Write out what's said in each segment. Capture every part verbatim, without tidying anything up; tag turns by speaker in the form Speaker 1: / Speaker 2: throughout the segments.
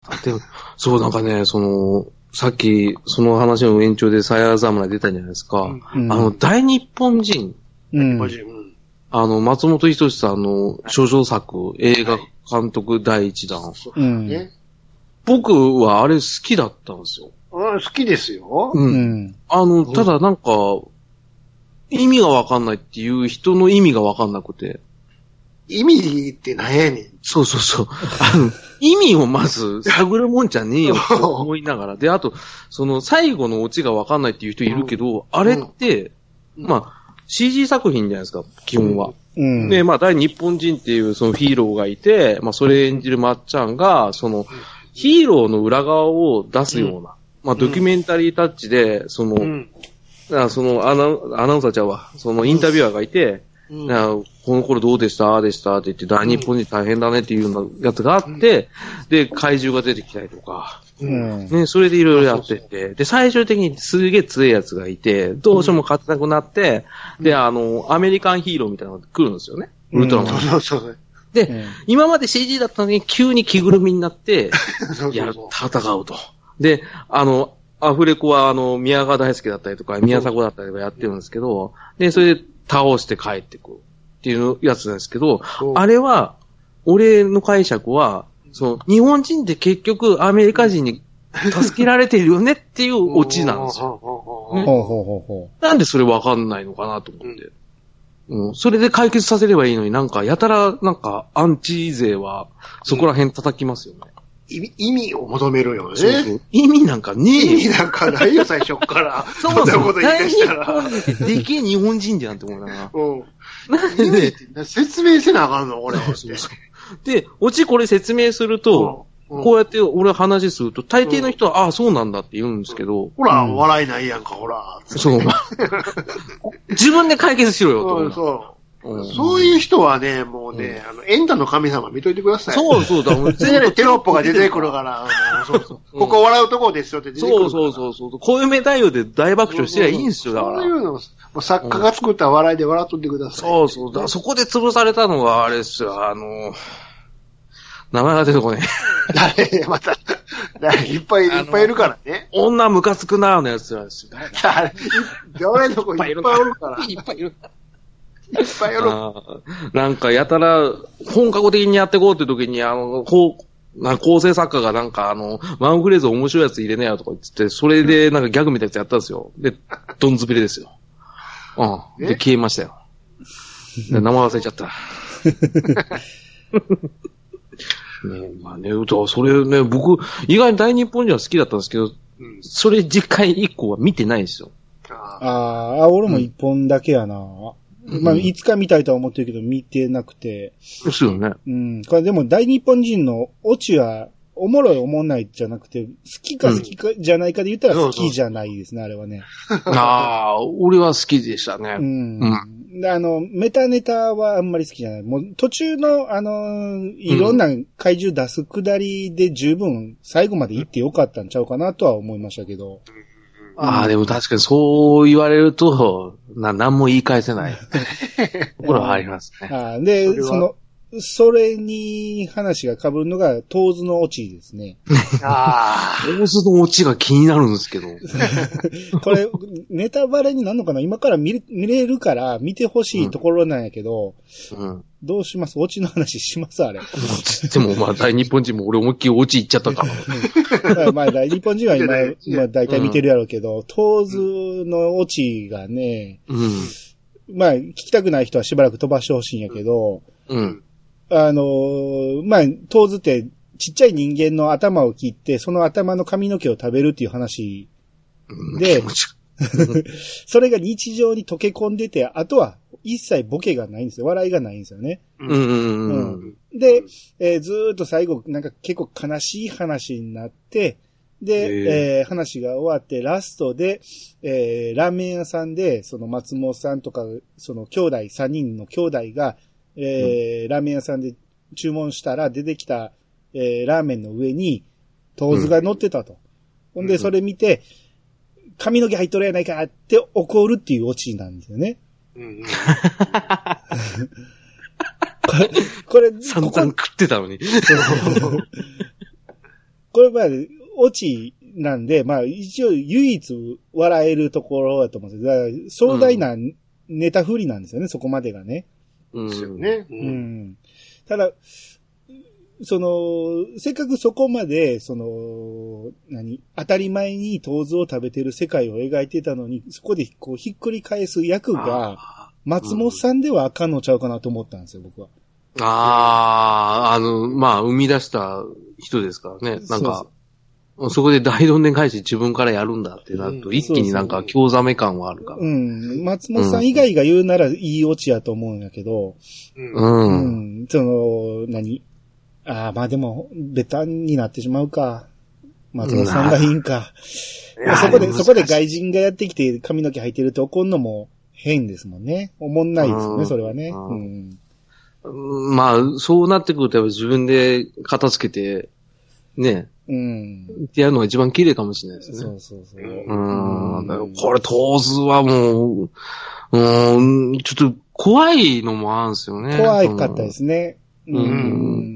Speaker 1: でも、そうなんかね、その、さっき、その話の延長でサイヤー侍出たじゃないですか。うん、あの、大日本人。うん、あの、松本人志さんの少女作、映画監督第一弾。うん、僕はあれ好きだったんですよ。
Speaker 2: 好きですよ。
Speaker 1: うん。あの、ただなんか、意味がわかんないっていう人の意味がわかんなくて。
Speaker 2: 意味って何やねん。
Speaker 1: そうそうそう。あの、意味をまず探るもんじゃねえよと思いながら。で、あと、その最後のオチがわかんないっていう人いるけど、うん、あれって、うん、まあ、シージー 作品じゃないですか、基本は。うん、で、まあ、大日本人っていうそのヒーローがいて、まあ、それ演じるまっちゃんが、その、ヒーローの裏側を出すような、うん、まあ、ドキュメンタリータッチで、その、うん、そのアナ、アナウンサーちゃんは、そのインタビュアーがいて、うん、この頃どうでしたああでしたって言って、大日本人大変だねっていうようなやつがあって、うん、で、怪獣が出てきたりとか、うん、ね、それでいろいろやってて、で、最終的にすげえ強いやつがいて、どうしても勝てなくなって、うん、で、あの、アメリカンヒーローみたいなのが来るんですよね。ウルトラマン。そうそうそう。で、うん、今まで シージー だったのに急に着ぐるみになって、やる、戦うと。で、あの、アフレコはあの、宮川大輔だったりとか、宮迫だったりとかやってるんですけど、で、それで倒して帰ってくるっていうやつなんですけど、あれは、俺の解釈は、その、日本人って結局アメリカ人に助けられてるよねっていうオチなんですよ。ね、なんでそれわかんないのかなと思って。うん、それで解決させればいいのになんか、やたらなんか、アンチ勢は、そこら辺叩きますよね。
Speaker 2: 意味、意味を求めるよね。
Speaker 1: そうそう。意味なんかねえよ。
Speaker 2: 意味なんかないよ、最初から。そんなこと言い出したら。
Speaker 1: 大日本人ってでけえ日本人じゃんって思いながら。うん。
Speaker 2: なんで説明せなあかんの、俺。そうそうそう。
Speaker 1: で、オチこれ説明すると、うんうん、こうやって俺話すると、大抵の人は、うん、ああ、そうなんだって言うんですけど。
Speaker 2: ほら、うん、笑いないやんか、ほら。
Speaker 1: そう。自分で解決しろよ、と。
Speaker 2: うん、そう。うん、そういう人はね、もうね、うん、あの、エンタの神様見といてください。
Speaker 1: そうそうだ。
Speaker 2: 全部テロップが出てくるから、そうそう。ここ笑うとこですよって出てくるから。
Speaker 1: そうそうそう。こういう目対応で大爆笑してりゃいいんですよ、だから。
Speaker 2: そういうの、もう作家が作った笑いで笑っとってください。
Speaker 1: そうそう。だからそこで潰されたのがあれですよ、あの、名前が出てこね
Speaker 2: え。誰また、いっぱいいっぱいいるからね。
Speaker 1: 女ムカつくなーのやつなんですよ。
Speaker 2: 誰の子いっぱいおるから。
Speaker 1: いっぱいいる。
Speaker 2: いっぱいやろ。
Speaker 1: なんか、やたら、本格的にやっていこうって時に、あの、こう、なんか構成作家がなんか、あの、ワンフレーズ面白いやつ入れねえよとか言って、それでなんかギャグみたいなやつやったんですよ。で、どんずびれですよ。うん。で、消えましたよ。名前忘れちゃった。ねまあね、それね、僕、意外に大日本人は好きだったんですけど、うん、それ次回以降は見てないんですよ。
Speaker 3: ああ、俺も一本だけやな。うん、まあ、いつか見たいとは思ってるけど、見てなくて。
Speaker 1: ですよね。
Speaker 3: うん。これでも、大日本人のオチは、おもろいおもんないじゃなくて、好きか好きかじゃないかで言ったら好きじゃないですね、うん、あれはね。
Speaker 1: ああ、俺は好きでしたね。
Speaker 3: うん。うん、あの、メタネタはあんまり好きじゃない。もう途中の、あの、いろんな怪獣出すくだりで十分最後まで行ってよかったんちゃうかなとは思いましたけど。
Speaker 1: うん、ああ、でも確かにそう言われると、な、何も言い返せない。ところはありますね。
Speaker 3: あで、そ, その、それに話が被るのが、トーズのオチですね。
Speaker 1: ああ。トーズのオチが気になるんですけど。
Speaker 3: これ、ネタバレになるのかな今から見れ見れるから見てほしいところなんやけど、うん、どうしますオチの話しますあれ。
Speaker 1: でもまあ大日本人も俺思いっきりオチ言っちゃったから。
Speaker 3: まあ大日本人は今、まあ大体見てるやろうけど、うん、トーズのオチがね、うん、まあ聞きたくない人はしばらく飛ばしてほしいんやけど、うんあのー、まあ、トーズってちっちゃい人間の頭を切って、その頭の髪の毛を食べるっていう話で、うん、それが日常に溶け込んでて、あとは一切ボケがないんですよ。笑いがないんですよね。うんうんうん、で、えー、ずーっと最後、なんか結構悲しい話になって、で、えー、話が終わってラストで、えー、ラーメン屋さんで、その松本さんとか、その兄弟、三人の兄弟が、えーうん、ラーメン屋さんで注文したら出てきた、えー、ラーメンの上にトーズが乗ってたと。うん、ほんでそれ見て、髪の毛入っとるやないかって怒るっていうオチなんですよね。うんうん、これ、これ、
Speaker 1: 散々食ってたのに。
Speaker 3: これまあ、オチなんで、まあ一応唯一笑えるところだと思うんですよ。だから壮大なネタ振りなんですよね、うん、そこまでがね。
Speaker 2: うん。ですよね。
Speaker 3: うん。うん、ただ、その、せっかくそこまで、その、何当たり前に豆腐を食べてる世界を描いてたのに、そこでこうひっくり返す役が、松本さんではあかんのちゃうかなと思ったんですよ、僕は。
Speaker 1: ああ、あの、まあ、生み出した人ですからね。なんか、そうそうそこで大どんでん返し自分からやるんだってなると、うん、一気になんか興ざめ感はあるから。
Speaker 3: うん。松本さん以外が言うならいいオチやと思うんやけど、
Speaker 1: うん。
Speaker 3: うん。その、何ああ、まあでも、ベタになってしまうか。松本さんがいいんか。うん、そこで、そこで外人がやってきて髪の毛履いてると怒んのも変ですもんね。思んないですよね、それはね。うん。
Speaker 1: まあ、そうなってくると自分で片付けて、ね。
Speaker 3: うん。
Speaker 1: ってやるのが一番綺麗かもしれないですね。
Speaker 3: そうそうそう。
Speaker 1: うん。だからこれ、豆腐はもう、うん、ちょっと怖いのもあるんですよね。
Speaker 3: 怖いかったですね。
Speaker 1: うん。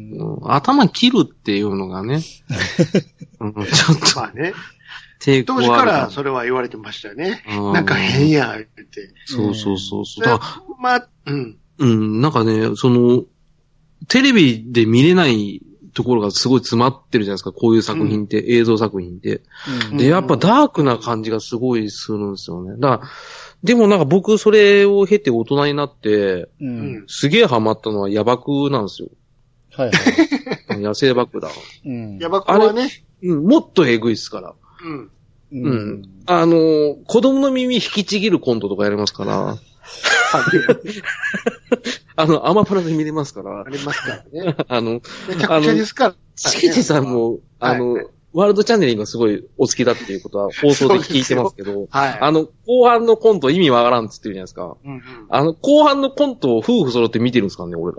Speaker 1: うん、頭切るっていうのがね。うん、ちょっと。
Speaker 2: まあね。当時からそれは言われてましたよね。なんか変や、言って。
Speaker 1: そうそうそうそう。
Speaker 2: だからまあ、うん。
Speaker 1: うん、なんかね、その、テレビで見れないところがすごい詰まってるじゃないですか、こういう作品って、うん、映像作品って、うん。で、やっぱダークな感じがすごいするんですよね。だから、でもなんか僕それを経て大人になって、うん、すげえハマったのは野爆なんですよ。
Speaker 3: はいはい。
Speaker 1: 野生爆弾。
Speaker 2: うん、野爆はね、
Speaker 1: うん。もっとエグいっすから。
Speaker 2: うん。
Speaker 1: うん。あの、子供の耳引きちぎるコントとかやりますから。あの、アマプラで見れますから。
Speaker 2: ありますからね。
Speaker 1: あの、
Speaker 2: めちゃくちゃですから、ね。
Speaker 1: しきじさんも、あの、はい、ワールドチャンネル今すごいお好きだっていうことは放送で聞いてますけど、
Speaker 2: はい、
Speaker 1: あの、後半のコント意味わからんっつってるじゃないですか。
Speaker 2: うんうん、
Speaker 1: あの、後半のコントを夫婦揃って見てるんですからね、俺ら。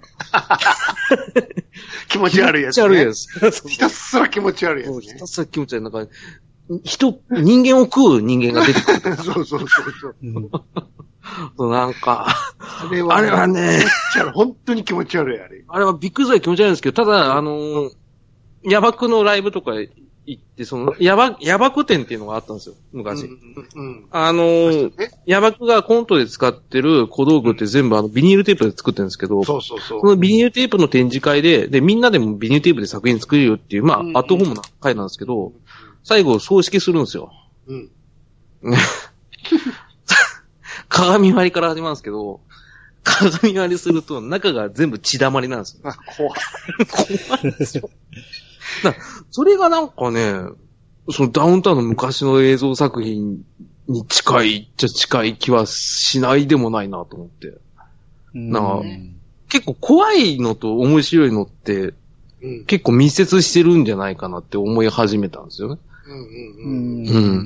Speaker 2: 気持ち悪いやつ、ね。
Speaker 1: 気持ち悪いやつ。
Speaker 2: ひたすら気持ち悪いやつ、ね。
Speaker 1: ひたすら気持ち悪い。なんか、人、人間を食う人間が出てくる。
Speaker 2: そうそうそうそう。
Speaker 1: うん、なんか、
Speaker 2: あれは、
Speaker 1: あれはね、
Speaker 2: 本当に気持ち悪い、あれ。
Speaker 1: あれはびっくりする気持ち悪いんですけど、ただ、あのー、野爆のライブとか行って、その、野爆、野爆店っていうのがあったんですよ、昔。うんうん、あのー、野爆がコントで使ってる小道具って全部あの、ビニールテープで作ってるんですけど、
Speaker 2: そうそうそう。
Speaker 1: そのビニールテープの展示会で、で、みんなでもビニールテープで作品作れるよっていう、まあ、うんうん、アットホームな会なんですけど、最後、葬式するんですよ。
Speaker 2: うん。
Speaker 1: 鏡割りから始まるんですけど、鏡割りすると中が全部血だまりなんですよ。
Speaker 2: あ、怖い。
Speaker 1: 怖いですよ。だそれがなんかね、そのダウンタウンの昔の映像作品に近いっちゃ近い気はしないでもないなと思って。なんか、結構怖いのと面白いのって、うん、結構密接してるんじゃないかなって思い始めたんですよね。
Speaker 2: うんうん
Speaker 1: うん。うん。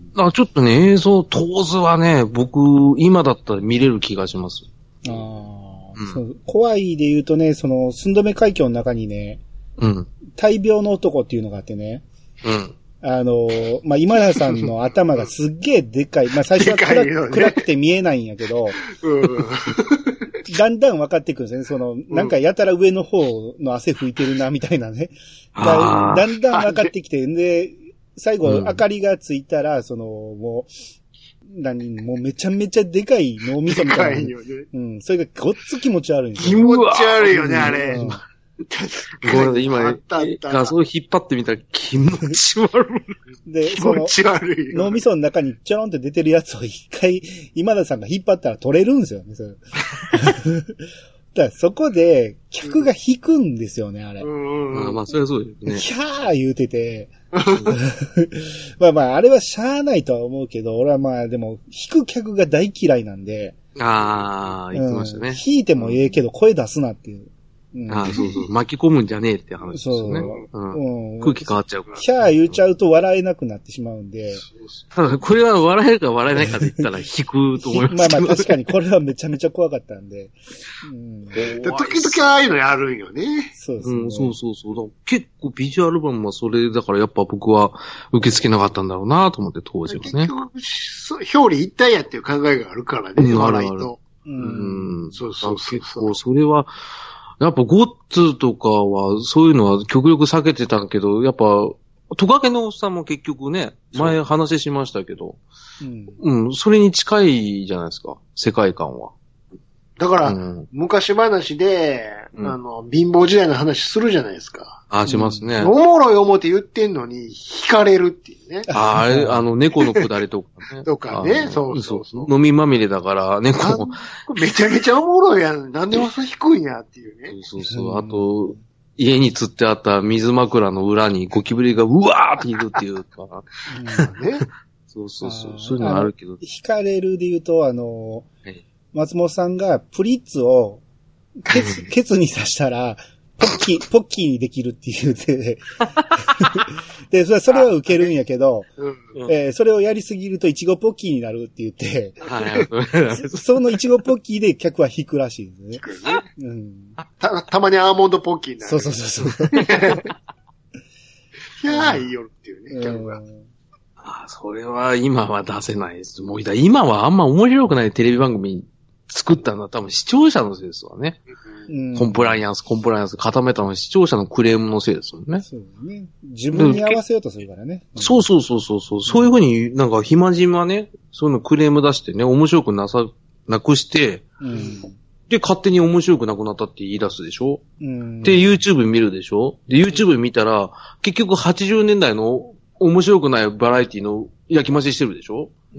Speaker 1: だからちょっとね、映像、豆腐はね、僕、今だったら見れる気がします。
Speaker 3: ああ、うん、そう。怖いで言うとね、その、寸止め海峡の中にね、
Speaker 1: うん。
Speaker 3: 大病の男っていうのがあってね。
Speaker 1: うん。
Speaker 3: あの、まあ、今田さんの頭がすっげえでかい。まあ、最初は暗く、ね、暗くて見えないんやけど、
Speaker 2: うん、
Speaker 3: だんだん分かってくるんですね。その、なんかやたら上の方の汗拭いてるな、みたいなね。だ, だんだん分かってきて、で、最後、明かりがついたら、その、もう、何、もうめちゃめちゃでかい脳みそみたいな。でかいよね。うん。それがごっつ気持ち悪いんです
Speaker 2: よ。気持ち悪いよね、あれ。うん、
Speaker 1: これ今、画像引っ張ってみたら気持ち悪
Speaker 3: い。で、その、脳みその中にちょろんって出てるやつを一回、今田さんが引っ張ったら取れるんですよね、それ。だからそこで、客が引くんですよね、あれ。
Speaker 1: うん、まあ、それはそうですね。
Speaker 3: キャー言うてて、まあまあ、あれはしゃーないとは思うけど、俺はまあ、でも、引く客が大嫌いなんで。
Speaker 1: ああ、言ってましたね。うん、
Speaker 3: 引いてもええけど、声出すなっていう。
Speaker 1: うん、ああ、そうそう。巻き込むんじゃねえって話ですよね。そう、うん。空気変わっちゃうから。
Speaker 3: キャー言っちゃうと笑えなくなってしまうんで。
Speaker 1: ただ、これは笑えるか笑えないかで言ったら引くと思います。
Speaker 3: まあまあ確かにこれはめちゃめちゃ怖かったんで。
Speaker 2: うん、で時々ああいうのやるんよね。
Speaker 3: そうですね。
Speaker 1: うん、そうそうそう。結構ビジュアル版はそれだからやっぱ僕は受け付けなかったんだろうなと思って当時はね。
Speaker 2: 結局、表裏一体やっていう考えがあるからね、うん、笑いと。
Speaker 1: うん。そうそうそう。結構それは、やっぱゴッツとかは、そういうのは極力避けてたけど、やっぱ、 トカゲのおっさんも結局ね、前話しましたけど、
Speaker 3: うん、
Speaker 1: うん、それに近いじゃないですか、世界観は。
Speaker 2: だから、うん、昔話で、うん、あの、貧乏時代の話するじゃないですか。
Speaker 1: あ、しますね。
Speaker 2: おもろい思って言ってんのに、惹かれるっていうね。
Speaker 1: ああれ、あの、猫のくだりとかね。
Speaker 2: とかね、そうそうそう。
Speaker 1: 飲みまみれだから、猫も。
Speaker 2: めちゃめちゃおもろいやん。なんでそ低いんやっていうね。
Speaker 1: そうそうそう。あと、家に釣ってあった水枕の裏にゴキブリがうわーっているっていうか。うん、ね。そうそうそう。そういうのあるけど。
Speaker 3: 惹かれるで言うと、あの、はい、松本さんがプリッツをケツ、ケツに刺したら、ポッキー、ポッキーにできるって言うて、で、それ、それは受けるんやけど、うんえー、それをやりすぎるとイチゴポッキーになるって言って、そ, そのイチゴポッキーで客は引くらしいんですね。うん、
Speaker 2: た, たまにアーモンドポッキーになる。
Speaker 3: そうそうそうそう。
Speaker 2: いやー、いいよっていうね、客は。
Speaker 1: あ、それは今は出せないです。もう今はあんま面白くないテレビ番組作ったのは多分視聴者のせいですわね。うん、コンプライアンス、コンプライアンス固めたのは視聴者のクレームのせいですもんね。
Speaker 3: そうね。自分に合わせようとするからね。
Speaker 1: うん、そうそうそうそうそう。そういうふうになんか暇人ね、そういうのクレーム出してね、面白くなさ、なくして、うん、で、勝手に面白くなくなったって言い出すでしょ、うん、で、YouTube 見るでしょで、YouTube 見たら、結局はちじゅうねんだいの面白くないバラエティの焼き増ししてるでしょうん、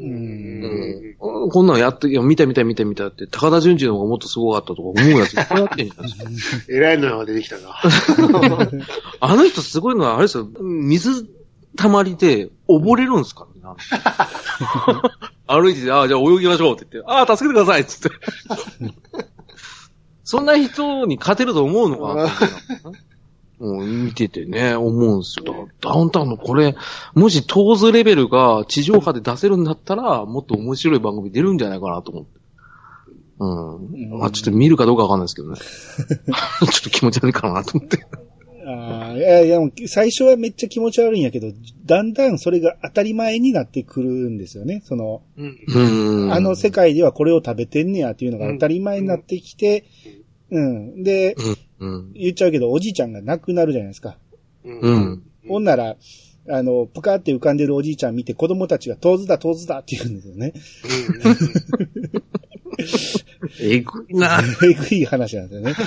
Speaker 1: うん、こんなのやって、いや、見た見た見た見たって、高田純次の方がもっとすごかったとか思うやついっぱいやってんじゃないですか。
Speaker 2: 偉いのが出てきたな。
Speaker 1: あの人すごいのは、あれですよ、水溜まりで溺れるんですからね。歩いてて、ああ、じゃあ泳ぎましょうって言って、ああ、助けてくださいって言って。そんな人に勝てると思うのかなもう見ててね、思うんですよ。ダウンタウンのこれ、もしトーズレベルが地上波で出せるんだったら、もっと面白い番組出るんじゃないかなと思って。うん。うん、まあちょっと見るかどうかわかんないですけどね。ちょっと気持ち悪いかなと思って。
Speaker 3: ああ、いやいや、最初はめっちゃ気持ち悪いんやけど、だんだんそれが当たり前になってくるんですよね。その、うん、あの世界ではこれを食べてんねやっていうのが当たり前になってきて、うん。で、うん、言っちゃうけど、おじいちゃんが亡くなるじゃないですか。うん。ほんなら、あの、ぷかって浮かんでるおじいちゃん見て子供たちがトーズだトーズだって言うんですよね。
Speaker 1: えぐいな。
Speaker 3: えぐい話なんですよね。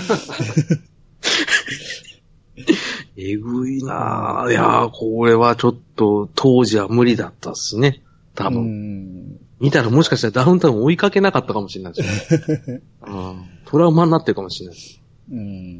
Speaker 1: えぐいなぁ。いやー、これはちょっと当時は無理だったっすね。多分。うん見たらもしかしたらダウンタウン追いかけなかったかもしれないですね。うん。トラウマになってるかもしれないです。
Speaker 2: うん、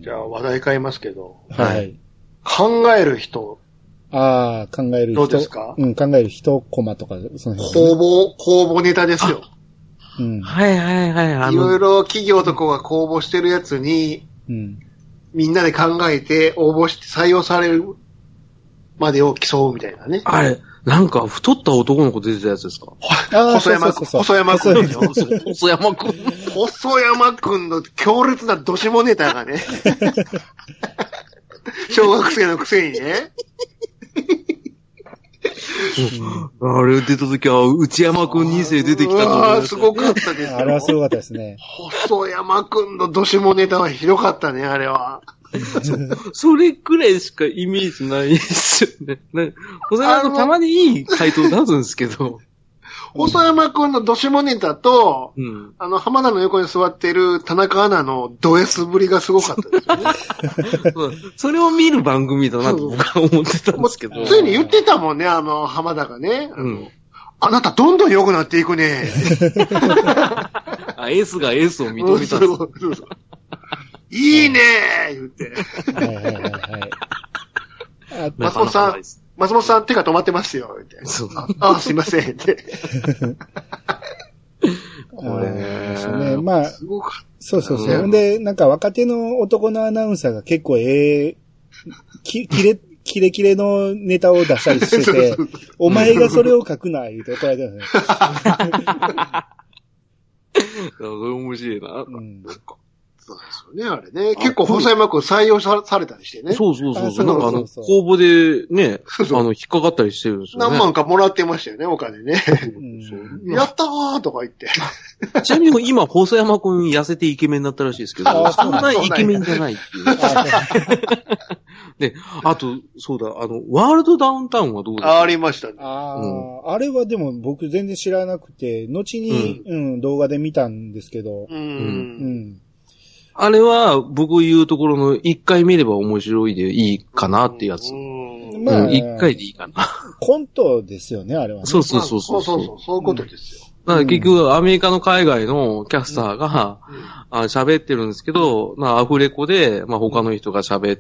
Speaker 2: じゃあ話題変えますけど。
Speaker 3: はい。
Speaker 2: 考える人。
Speaker 3: ああ、考える人。
Speaker 2: どうですか？
Speaker 3: うん、考える人、コマとか、その辺、
Speaker 2: ね。公募、公募ネタですよ。
Speaker 1: うん。はいはいはい。あの
Speaker 2: いろいろ企業とかが公募してるやつに、うん、みんなで考えて応募して採用されるまでを競うみたいなね。
Speaker 1: あれ、なんか太った男の子出てたやつですか？
Speaker 2: 細山くん。細山くんですよ。
Speaker 1: 細山くん。
Speaker 2: 細山くんの強烈などしもネタがね。小学生のくせにね。
Speaker 1: あれ出た時は内山くんに世出てきたと思
Speaker 2: ああ、すごかったですよ。
Speaker 3: あれはすごかったですね。
Speaker 2: 細山くんのどしもネタはひどかったね、あれは。
Speaker 1: それくらいしかイメージないですよね。ね細山くんたまにいい回答出すんですけど。
Speaker 2: 細山くんのどしもネタと、うん、あの、浜田の横に座ってる田中アナのド S ぶりがすごかったですよね。
Speaker 1: それを見る番組だなと僕は思ってたんですけど。
Speaker 2: ついに言ってたもんね、あの、浜田がね。あの、うん、あなたどんどん良くなっていくね。
Speaker 1: あ、S が S を認めたんです。
Speaker 2: いいねー言って。はいはいはいはい。松本さん、松本さん手が止まってますよ、言って。そうああ、すいません、って。
Speaker 3: これね。まあ、そうそうそう。んで、なんか若手の男のアナウンサーが結構ええー、き、きれ、キレキレのネタを出したりしてて、お前がそれを書くな、言うて怒られてるね。
Speaker 1: それ面白いな。うん、
Speaker 2: そうですよね、あれね。結構、細山くん採用さされたりしてね。
Speaker 1: そうそうそうそう。なんかあの、公募でね、あの、引っかかったりしてるんですよね。
Speaker 2: 何万かもらってましたよね、お金ね。やったーとか言って。
Speaker 1: ちなみに今、細山くん痩せてイケメンになったらしいですけど、そんなイケメンじゃないっていう。で、あと、そうだ、あの、ワールドダウンタウンはどうですか？
Speaker 2: ありましたね。
Speaker 3: ああ、うん、あれはでも僕全然知らなくて、後に、うん、うん、動画で見たんですけど、うん。うん。
Speaker 1: あれは、僕言うところの一回見れば面白いでいいかなってやつ。うん。まあ、一、うん、回でいいかな。
Speaker 3: コントですよね、あれはね。
Speaker 1: そうそうそうそう。
Speaker 2: そうそうそう、そういうことですよ。
Speaker 1: だから結局、アメリカの海外のキャスターが、うん、喋ってるんですけど、まあ、アフレコで、まあ、他の人が喋って、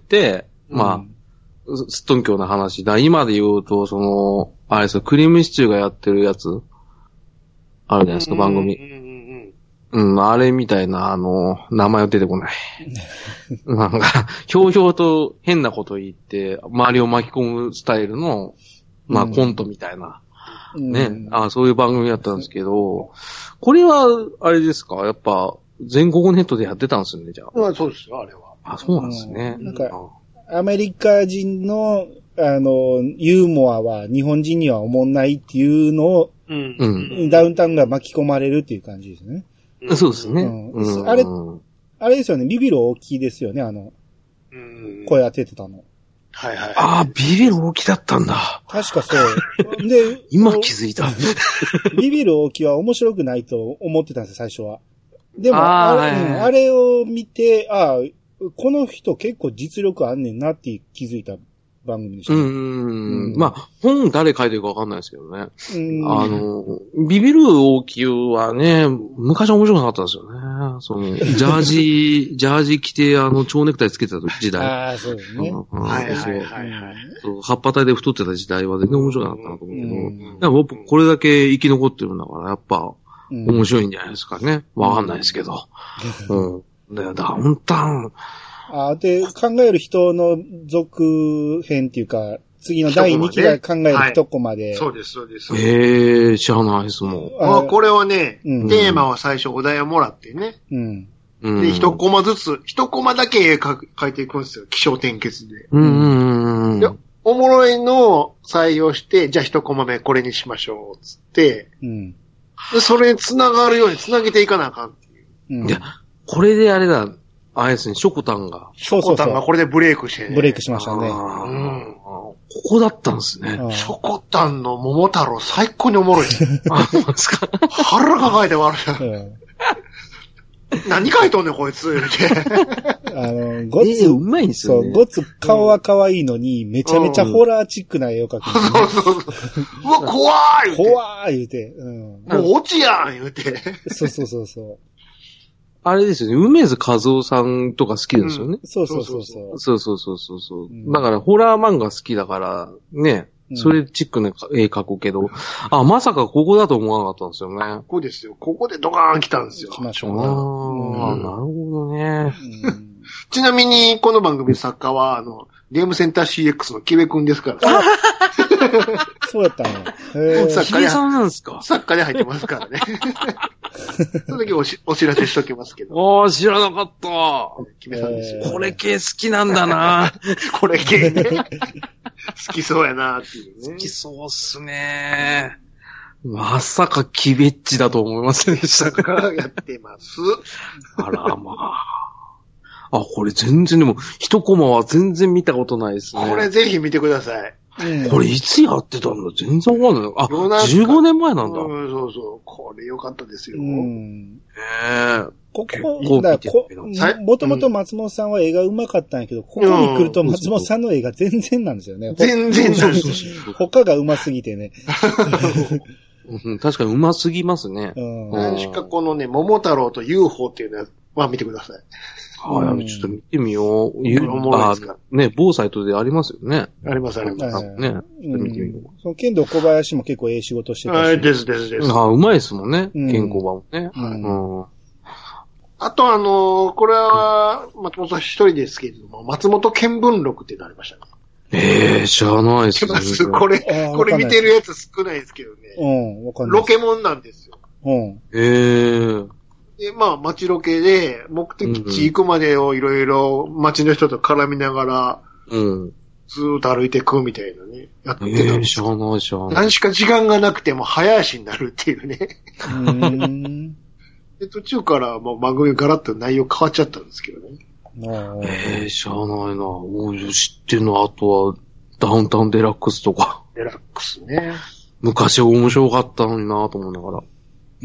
Speaker 1: うん、まあ、すっとんきょうな話だ。今で言うと、その、あれですよ、クリームシチューがやってるやつ、あるじゃないですか、番組。うん、あれみたいな、あの、名前は出てこない。なんか、ひょうひょうと変なこと言って、周りを巻き込むスタイルの、まあ、コントみたいな。ね、うん、あ、そういう番組だったんですけど、これは、あれですか、やっぱ、全国ネットでやってたんですよね、じゃあ。
Speaker 2: あ、そうですよ、あれは。
Speaker 1: あ、そうなんですね。
Speaker 3: なんか、アメリカ人の、あの、ユーモアは日本人には思んないっていうのを、うん、ダウンタウンが巻き込まれるっていう感じですね。
Speaker 1: うん、そうですね、
Speaker 3: うん。あれ、あれですよね、ビビる大きいですよね、あの、うん、声当ててたの。
Speaker 2: はいはい。
Speaker 1: ああ、ビビる大きだったんだ。
Speaker 3: 確かそう。で、
Speaker 1: 今気づいた。
Speaker 3: ビビる大きは面白くないと思ってたんですよ、最初は。でも、あ, あ, れ、はいはい、あれを見て、ああ、この人結構実力あんねんなって気づいた番組でした、ね。うん
Speaker 1: うん。まあ、本誰書いてるかわかんないですけどね。うんあの、ビビる大きはね、昔は面白くなかったんですよね。その、ジャージ、ジャージ着て、あの、蝶ネクタイつけてた時代。
Speaker 3: ああ、そうですね。
Speaker 1: うん、はいはいはいはい。そう、葉っぱ体で太ってた時代は全然面白くなかったなと思うけど、うん、でもこれだけ生き残ってるんだから、やっぱ、面白いんじゃないですかね。わかんないですけど。うん。で、ダウンタウン。
Speaker 3: あで、考える人の続編っていうか、次のだいにきが考える一コマで。
Speaker 2: はい、そうです、そうです。
Speaker 1: ええー、知らないですもん。
Speaker 2: あこれはね、うん、テーマは最初お題をもらってね。うん。で、一コマずつ、一コマだけ絵描いていくんですよ。起承転結で。うん。で、おもろいのを採用して、じゃあ一コマ目これにしましょう、つって。うん。で、それに繋がるように繋げていかなあかんっていう。
Speaker 1: うん、いや、これであれだ、あれですね、ショコタンが。
Speaker 2: ショコタンがこれでブレイクしてね。
Speaker 3: ブレイクしましたね。うん。
Speaker 1: ここだったんですね。
Speaker 2: ショコタンの桃太郎最高におもろい。
Speaker 1: あ、そうですか。
Speaker 2: 腹抱えて笑う。うん何書いとんねん、こいつ。
Speaker 3: あの、ごつ、
Speaker 1: うまいんですよ、
Speaker 3: ね。そう、ごつ顔は可愛いのに、めちゃめちゃホラーチックな絵を描く、ね。
Speaker 2: そうそうそう。うわ、怖い
Speaker 3: 怖い言うて。うん。
Speaker 2: もう落ちやん言うて。
Speaker 3: そうそうそうそう。
Speaker 1: あれですよね、梅津和夫さんとか好きですよね。
Speaker 3: うん、そうそうそうそう。
Speaker 1: そうそうそうそうそう、うん。だから、ホラー漫画好きだから、ね。それチックな絵描くけど、あ、まさかここだと思わなかったんですよね。
Speaker 2: ここですよ。ここでドカーン来たんですよ。
Speaker 3: 来ましょう。
Speaker 1: ああ、なるほどね。
Speaker 2: うん、ちなみに、この番組の作家は、あの、ゲームセンター シーエックス のキベくんですから。
Speaker 3: そうやったの。
Speaker 1: へぇ。キベさんなんですか？
Speaker 2: 作家で入ってますからね。その時おしお知らせしときますけど。
Speaker 1: ああ、知らなかった。
Speaker 2: キベさんですよ。
Speaker 1: これ系好きなんだな。
Speaker 2: これ系ね。好きそうやなっていうね。
Speaker 1: 好きそうっすね。まさかキベッチだと思いませんでしたか？
Speaker 2: やってます。
Speaker 1: あら、まあ。あ、これ全然でも、一コマは全然見たことないですね。
Speaker 2: これぜひ見てください。
Speaker 1: これいつやってたんだ全然わかんない。あ、じゅうごねんまえなんだ。
Speaker 2: うん、そうそう。これ良かったですよ。うん。
Speaker 1: へぇ。
Speaker 3: ここ、だこもともと松本さんは絵が上手かったんやけど、ここに来ると松本さんの絵が全然なんですよね。
Speaker 2: 全然なんで
Speaker 3: すよ。他が上手すぎてね。
Speaker 1: うん、確かに上手すぎますね。
Speaker 2: 何しかこのね、桃太郎と ユーフォー っていうのは見てください。
Speaker 1: はい、ちょっと見てみよう。あね、某サイトでありますよね。
Speaker 2: あります、あります。
Speaker 1: ね。ちょっと見てみよう。
Speaker 3: その剣道小林も結構ええ仕事してたし。
Speaker 2: はい、ですですです。
Speaker 1: あ、うまいですもんね。剣小林もね。うん。
Speaker 2: あとあの、これは、松本さん一人ですけれども、松本見聞録っていうのありましたか？
Speaker 1: ええ、知らないですね。
Speaker 2: これ、これ見てるやつ少ないですけどね。
Speaker 3: うん、わかんない。
Speaker 2: ロケモンなんですよ。
Speaker 3: うん。
Speaker 1: ええ。
Speaker 2: で、まあ、街ロケで、目的地行くまでをいろいろ街の人と絡みながら、うん。ずーっと歩いてくみたいなね。やってたんですよ。えー、しゃあないしゃあない。何しか時間がなくても早足になるっていうね。うんで、途中からもう番組ガラッと内容変わっちゃったんですけどね。
Speaker 1: えー、しゃあないな。おい、知ってるの、あとは、ダウンタウンデラックスとか。
Speaker 2: デラックスね。
Speaker 1: 昔面白かったのになと思いながら。
Speaker 2: うん。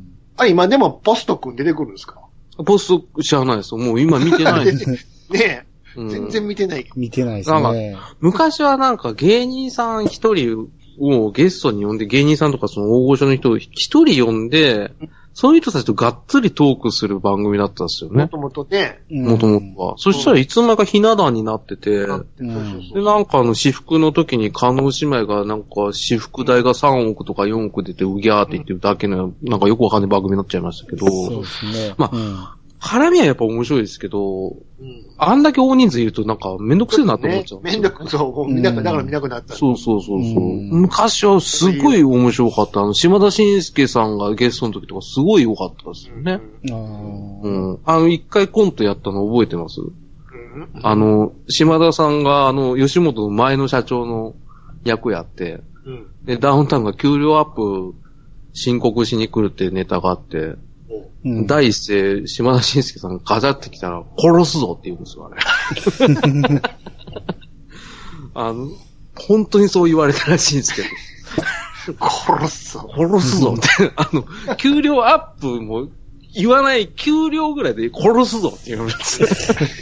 Speaker 2: あ、今でもポスト君出てくるんですか？
Speaker 1: ポスト知らないですよ。もう今見てないです。
Speaker 2: ねえ。うん、全然見てない。
Speaker 3: 見てないですね。
Speaker 1: 昔はなんか芸人さん一人をゲストに呼んで、芸人さんとかその大御所の人を一人呼んで、そういう人たちとがっつりトークする番組だったんですよね。
Speaker 2: もともとね。
Speaker 1: もともとは。そしたらいつの間にかひな壇になってて、うん、で、なんかあの私服の時に加納姉妹がなんか私服代がさんおくとかよんおく出てうぎゃーって言ってるだけの、なんかよくわかんない番組になっちゃいましたけど、そうですね。まあ、うん絡みはやっぱ面白いですけど、うん、あんだけ大人数いるとなんかめんどくせえなと思っちゃう、
Speaker 2: ね。めんどくそう、だから見なくなった。
Speaker 1: そうそうそうそう、うん。昔はすごい面白かった。あの、島田紳介さんがゲストの時とかすごい良かったですよね。うん。うん、あの、一回コントやったの覚えてます？うん、あの、島田さんがあの、吉本の前の社長の役やって、うん、で、ダウンタウンが給料アップ申告しに来るっていうネタがあって、うん、第一声、島田紳介さんがガチャってきたら、殺すぞって言うんですよ、あれ。あの、本当にそう言われたらしいんですけ
Speaker 2: ど。殺すぞ。
Speaker 1: 殺すぞって。あの、給料アップも言わない、給料ぐらいで殺すぞって言うんですよ。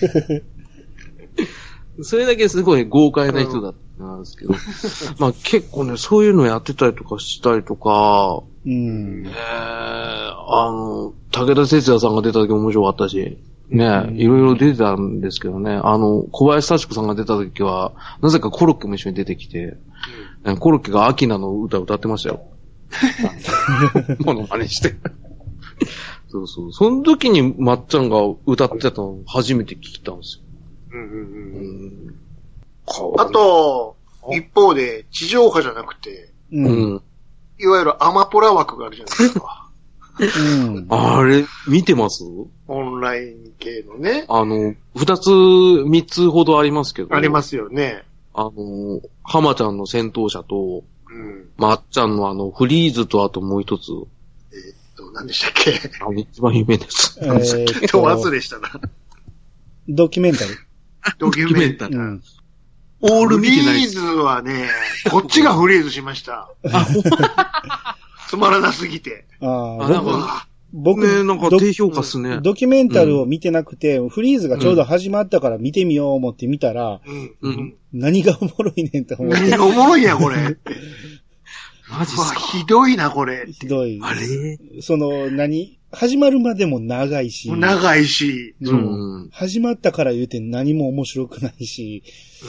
Speaker 1: それだけすごい豪快な人だったんですけど。まあ結構ね、そういうのやってたりとかしたりとか、うん。えー、あの、武田鉄矢さんが出た時面白かったし、ね、うん、いろいろ出てたんですけどね、あの、小林幸子さんが出た時は、なぜかコロッケも一緒に出てきて、うん、コロッケがアキナの歌を歌ってましたよ。モノマネして。そうそう。その時にまっちゃんが歌ってたのを初めて聞いたんですよ。うんうん
Speaker 2: うんうん、あと、一方で、地上波じゃなくて、うん、いわゆるアマプラ枠があるじゃないですか。
Speaker 1: うん、あれ、見てます？
Speaker 2: オンライン系のね。
Speaker 1: あの、二つ、三つほどありますけど。
Speaker 2: ありますよね。
Speaker 1: あの、浜ちゃんの戦闘車と、うん、まっちゃんのあの、フリーズとあともう一つ。
Speaker 2: えー、っと、何でしたっけ？
Speaker 1: あの、一番有名です。
Speaker 2: えー、っと、忘れしたな。
Speaker 3: ドキュメンタル。
Speaker 2: ドキュメンタル。うん、オール見てない。フリーズはね、こっちがフリーズしました。つまらなすぎて。ああ、
Speaker 1: なんか、僕、ね、なんか低評価っすね。
Speaker 3: ドキュメンタルを見てなくて、うん、フリーズがちょうど始まったから見てみよう思って見たら、うんうん、何がおもろいねんって思って。
Speaker 2: 何がおもろいんや、これ。マジっすか。ひどいな、これ。
Speaker 3: ひどい。あれその、何始まるまでも長いし。
Speaker 2: 長いし。
Speaker 3: うん。始まったから言うて何も面白くないし。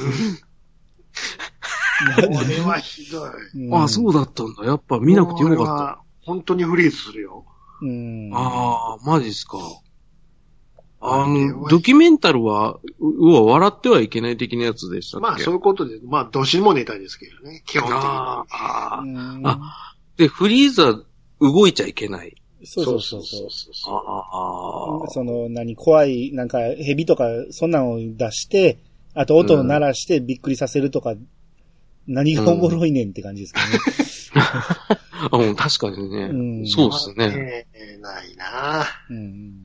Speaker 2: うん。これはひどい。
Speaker 1: うん、ああ、そうだったんだ。やっぱ見なくてよかった。
Speaker 2: 本当にフリーズするよ。
Speaker 1: うん。ああ、マジっすか。あの、ドキュメンタルは、うわ、笑ってはいけない的なやつでしたっけ？
Speaker 2: まあ、そういうことで、まあ、どしもネタですけどね。基本的に。あ
Speaker 1: あ。あ、で、フリーズは動いちゃいけない。
Speaker 3: そうそうそうそうそう。ああ。その、何、怖い、なんか、蛇とか、そんなのを出して、あと音を鳴らしてびっくりさせるとか、うん、何がおもろいねんって感じですかね。
Speaker 1: うん、確かにね。うん、そうですね。
Speaker 2: えー、ないなぁ。うん。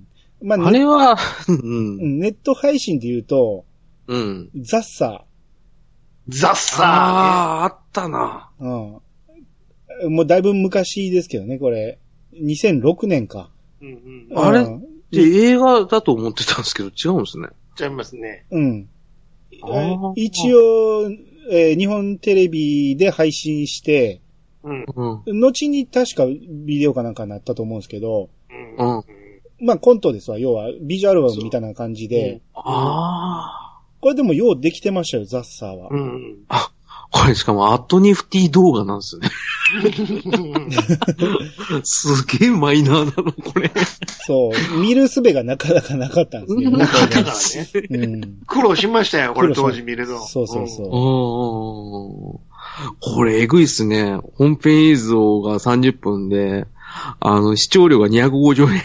Speaker 1: まあ、あれは、
Speaker 3: うん、ネット配信で言うと、うん。ザッサ
Speaker 2: ー。ザッサー、ね。
Speaker 1: ああ、あったな。
Speaker 3: うん。もうだいぶ昔ですけどね、これ。にせんろくねんか。
Speaker 1: うんうん、あれって映画だと思ってたんですけど、違うんですね。
Speaker 2: 違いますね。
Speaker 3: うん。一応、えー、日本テレビで配信して、うん、後に確かビデオかなんかになったと思うんですけど、うん、まあコントですわ、要はビジュアルバムみたいな感じで、うん、あこれでもようできてましたよ、ザッサーは。うん、
Speaker 1: あ、これしかもアットニフティ動画なんですね。すげえマイナーだな、これ。
Speaker 3: そう。見る術がなかなかなかったんですけどね。なかったから
Speaker 2: ね。うん、苦労しましたよ、これ当時見るの。
Speaker 3: そうそうそう。
Speaker 1: うん、これえぐいっすね。本編映像がさんじゅっぷんで、 あの、視聴料がにひゃくごじゅうえん。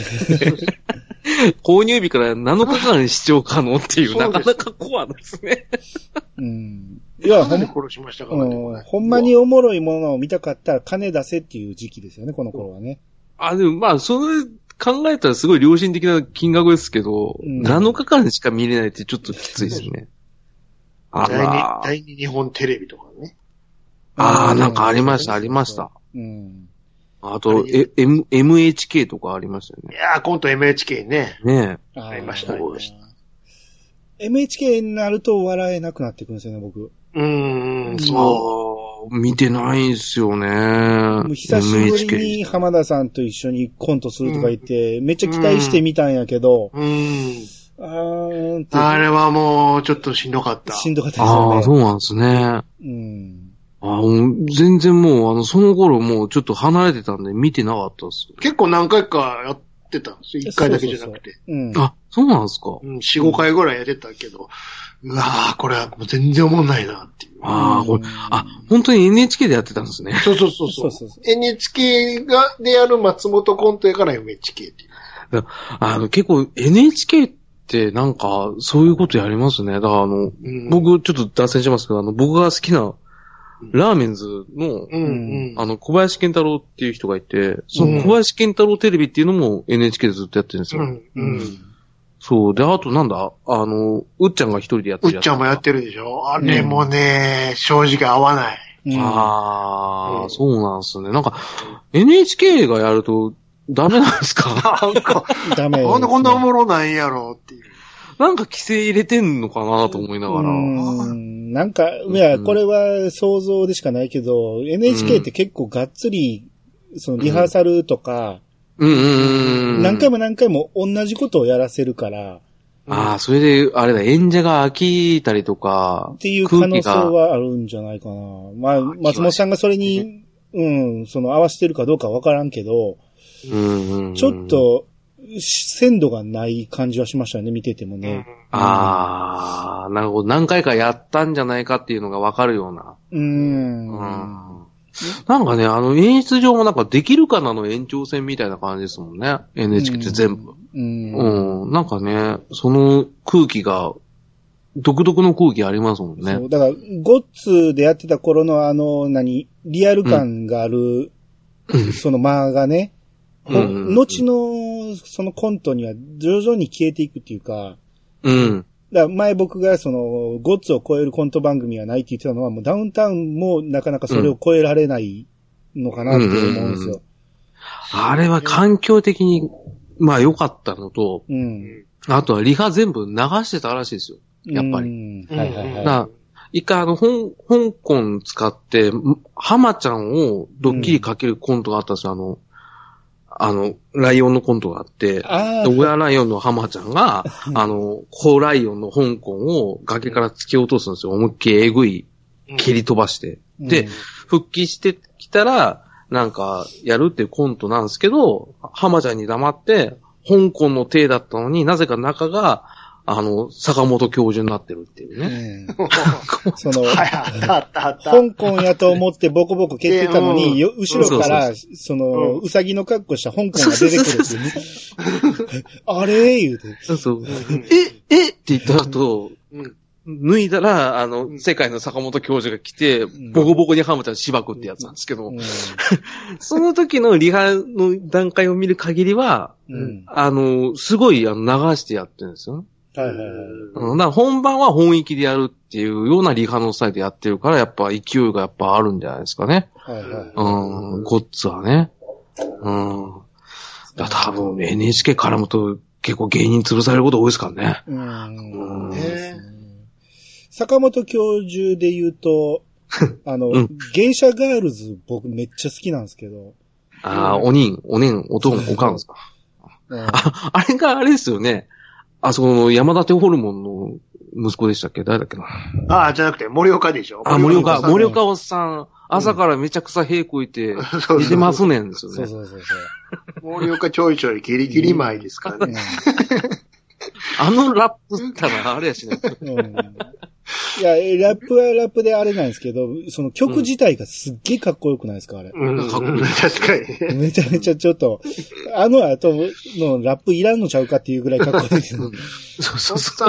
Speaker 1: 購入日からなのかかん視聴可能っていう、なかなかコアですね。
Speaker 3: うん。いや、ほん、殺しましたからね、うん、ほんまにおもろいものを見たかったら金出せっていう時期ですよね、この頃はね。
Speaker 1: あ、でもまあ、それ考えたらすごい良心的な金額ですけど、うん、なのかかんしか見れないってちょっときついですね。
Speaker 2: あら。第二日本テレビとかね。
Speaker 1: ああ、なんかありました、ありました。うん。あと、え、M、エムエイチケー とかありましたよね。
Speaker 2: いやー、コント エムエイチケー ね。
Speaker 1: ね
Speaker 2: え。ありました、ありました。
Speaker 3: エムエイチケー になると笑えなくなってくるんですよね、僕。
Speaker 2: うーん、
Speaker 1: そう。見てないんすよね。
Speaker 3: もう久しぶりに浜田さんと一緒にコントするとか言って、うん、めっちゃ期待してみたんやけど、
Speaker 2: うん。
Speaker 3: あー
Speaker 2: あれはもうちょっとしんどかった。
Speaker 3: しんどかったですよね。
Speaker 1: ああ、そうなんですね。
Speaker 3: うん。
Speaker 1: あ全然もう、あの、その頃もうちょっと離れてたんで見てなかったっす。
Speaker 2: 結構何回かやってたんですよ。一回だけじゃなくて。
Speaker 3: そうそうそううん、
Speaker 1: あ、そうなんですか。
Speaker 2: うん、四五回ぐらいやってたけど、うわぁ、これはもう全然おもんないなっていう。
Speaker 1: ああ、これ、あ、本当に エヌエイチケー でやってたんですね。
Speaker 2: そうそうそうそう。そうそうそう エヌエイチケー が、でやる松本コントやから エムエイチケー っていう。
Speaker 1: あの、結構 エヌエイチケー ってなんか、そういうことやりますね。だからあの、うん、僕ちょっと脱線しますけど、あの、僕が好きな、ラーメンズの、うんうん、あの、小林健太郎っていう人がいて、その小林健太郎テレビっていうのも エヌエイチケー でずっとやってるんですよ。うんうん、そう。で、あとなんだあの、うっちゃんが一人でやってるやつ。
Speaker 2: うっちゃんもやってるでしょあれもね、うん、正直合わない。
Speaker 1: うん、ああ、うん、そうなんですね。なんか、エヌエイチケー がやるとダメなんですか
Speaker 2: なんか、ダメ、ね。なんでこんなおもろないんやろっていう。
Speaker 1: なんか規制入れてんのかなと思いながら。
Speaker 3: うんなんか、いや、これは想像でしかないけど、エヌエイチケー って結構がっつり、そのリハーサルとか、
Speaker 1: うん、
Speaker 3: 何回も何回も同じことをやらせるから。
Speaker 1: ああ、それで、あれだ、演者が飽きたりとか。
Speaker 3: っていう可能性はあるんじゃないかな。まあ、松本さんがそれに、うん、その合わせてるかどうかわからんけど、
Speaker 1: うん
Speaker 3: ちょっと、鮮度がない感じはしましたね、見ててもね。
Speaker 1: ああ、なるほど。何回かやったんじゃないかっていうのがわかるような。
Speaker 3: うーん。
Speaker 1: うん。なんかね、あの演出上もなんかできるかなの延長戦みたいな感じですもんね。エヌエイチケー って全部。
Speaker 3: うん。
Speaker 1: うん。なんかね、その空気が、独特の空気ありますもんね。
Speaker 3: そう。だから、ゴッツでやってた頃のあの、何、リアル感がある、うん、その間がね、うん、後の、そのコントには徐々に消えていくっていうか、
Speaker 1: うん。
Speaker 3: だから前僕がその、ゴッツを超えるコント番組はないって言ってたのは、もうダウンタウンもなかなかそれを超えられないのかなって思うんですよ。
Speaker 1: あれは環境的に、まあ良かったのと、
Speaker 3: うん。
Speaker 1: あとはリハ全部流してたらしいですよ。やっぱり。
Speaker 3: うん。はいはいはい。
Speaker 1: だ一回あの、香港使って、浜ちゃんをドッキリかけるコントがあったんですよ。あの、あの、ライオンのコントがあって、親ライオンの浜ちゃんが、あの、子ライオンの香港を崖から突き落とすんですよ。思いっきりえぐい、蹴り飛ばして。うん、で、復帰してきたら、なんか、やるっていうコントなんですけど、浜ちゃんに黙って、香港の体だったのになぜか中が、あの、坂本教授になってるっていうね。
Speaker 3: うん、その、香港やと思ってボコボコ蹴ってたのに、よ後ろから、その、うさぎの格好した香港が出てくるっていうね。あれ言うて。
Speaker 1: そうそう。え、えって言った後、脱いだら、あの、世界の坂本教授が来て、ボコボコにハムちゃんしばくってやつなんですけど、うん、その時のリハの段階を見る限りは、うん、あの、すごいあの流してやってるんですよね。
Speaker 3: はいはいはい。
Speaker 1: うん、だから本番は本域でやるっていうようなリハのスタイルでやってるから、やっぱ勢いがやっぱあるんじゃないですかね。
Speaker 3: はいはいはい。
Speaker 1: うん、ゴッツはね。うん。だ多分 エヌエイチケー 絡むと結構芸人潰されること多いですからね。
Speaker 3: うん。うんね、坂本教授で言うと、あの、うん、芸者ガールズ僕めっちゃ好きなんですけど。
Speaker 1: ああ、おにん、おねん、おとん、おかんですか。うん、あ, あれがあれですよね。あそこの山立ホルモンの息子でしたっけ誰だっけな。
Speaker 2: ああ、じゃなくて森岡でしょ。
Speaker 1: あ、森岡、森岡おっさん。朝からめちゃくちゃ屁こいて、出てますねんですよね。
Speaker 3: そうそうそうそう。
Speaker 2: 森岡ちょいちょいギリギリ前ですからね。
Speaker 1: あのラップったらあれやしね。
Speaker 3: うんいや、ラップはラップであれなんですけど、その曲自体がすっげえかっこよくないですか、あれ。
Speaker 2: うん、かっこいい。確かに。
Speaker 3: めちゃめちゃちょっと、あの後のラップいらんのちゃうかっていうぐらいかっこいいです。そう
Speaker 2: そうそう。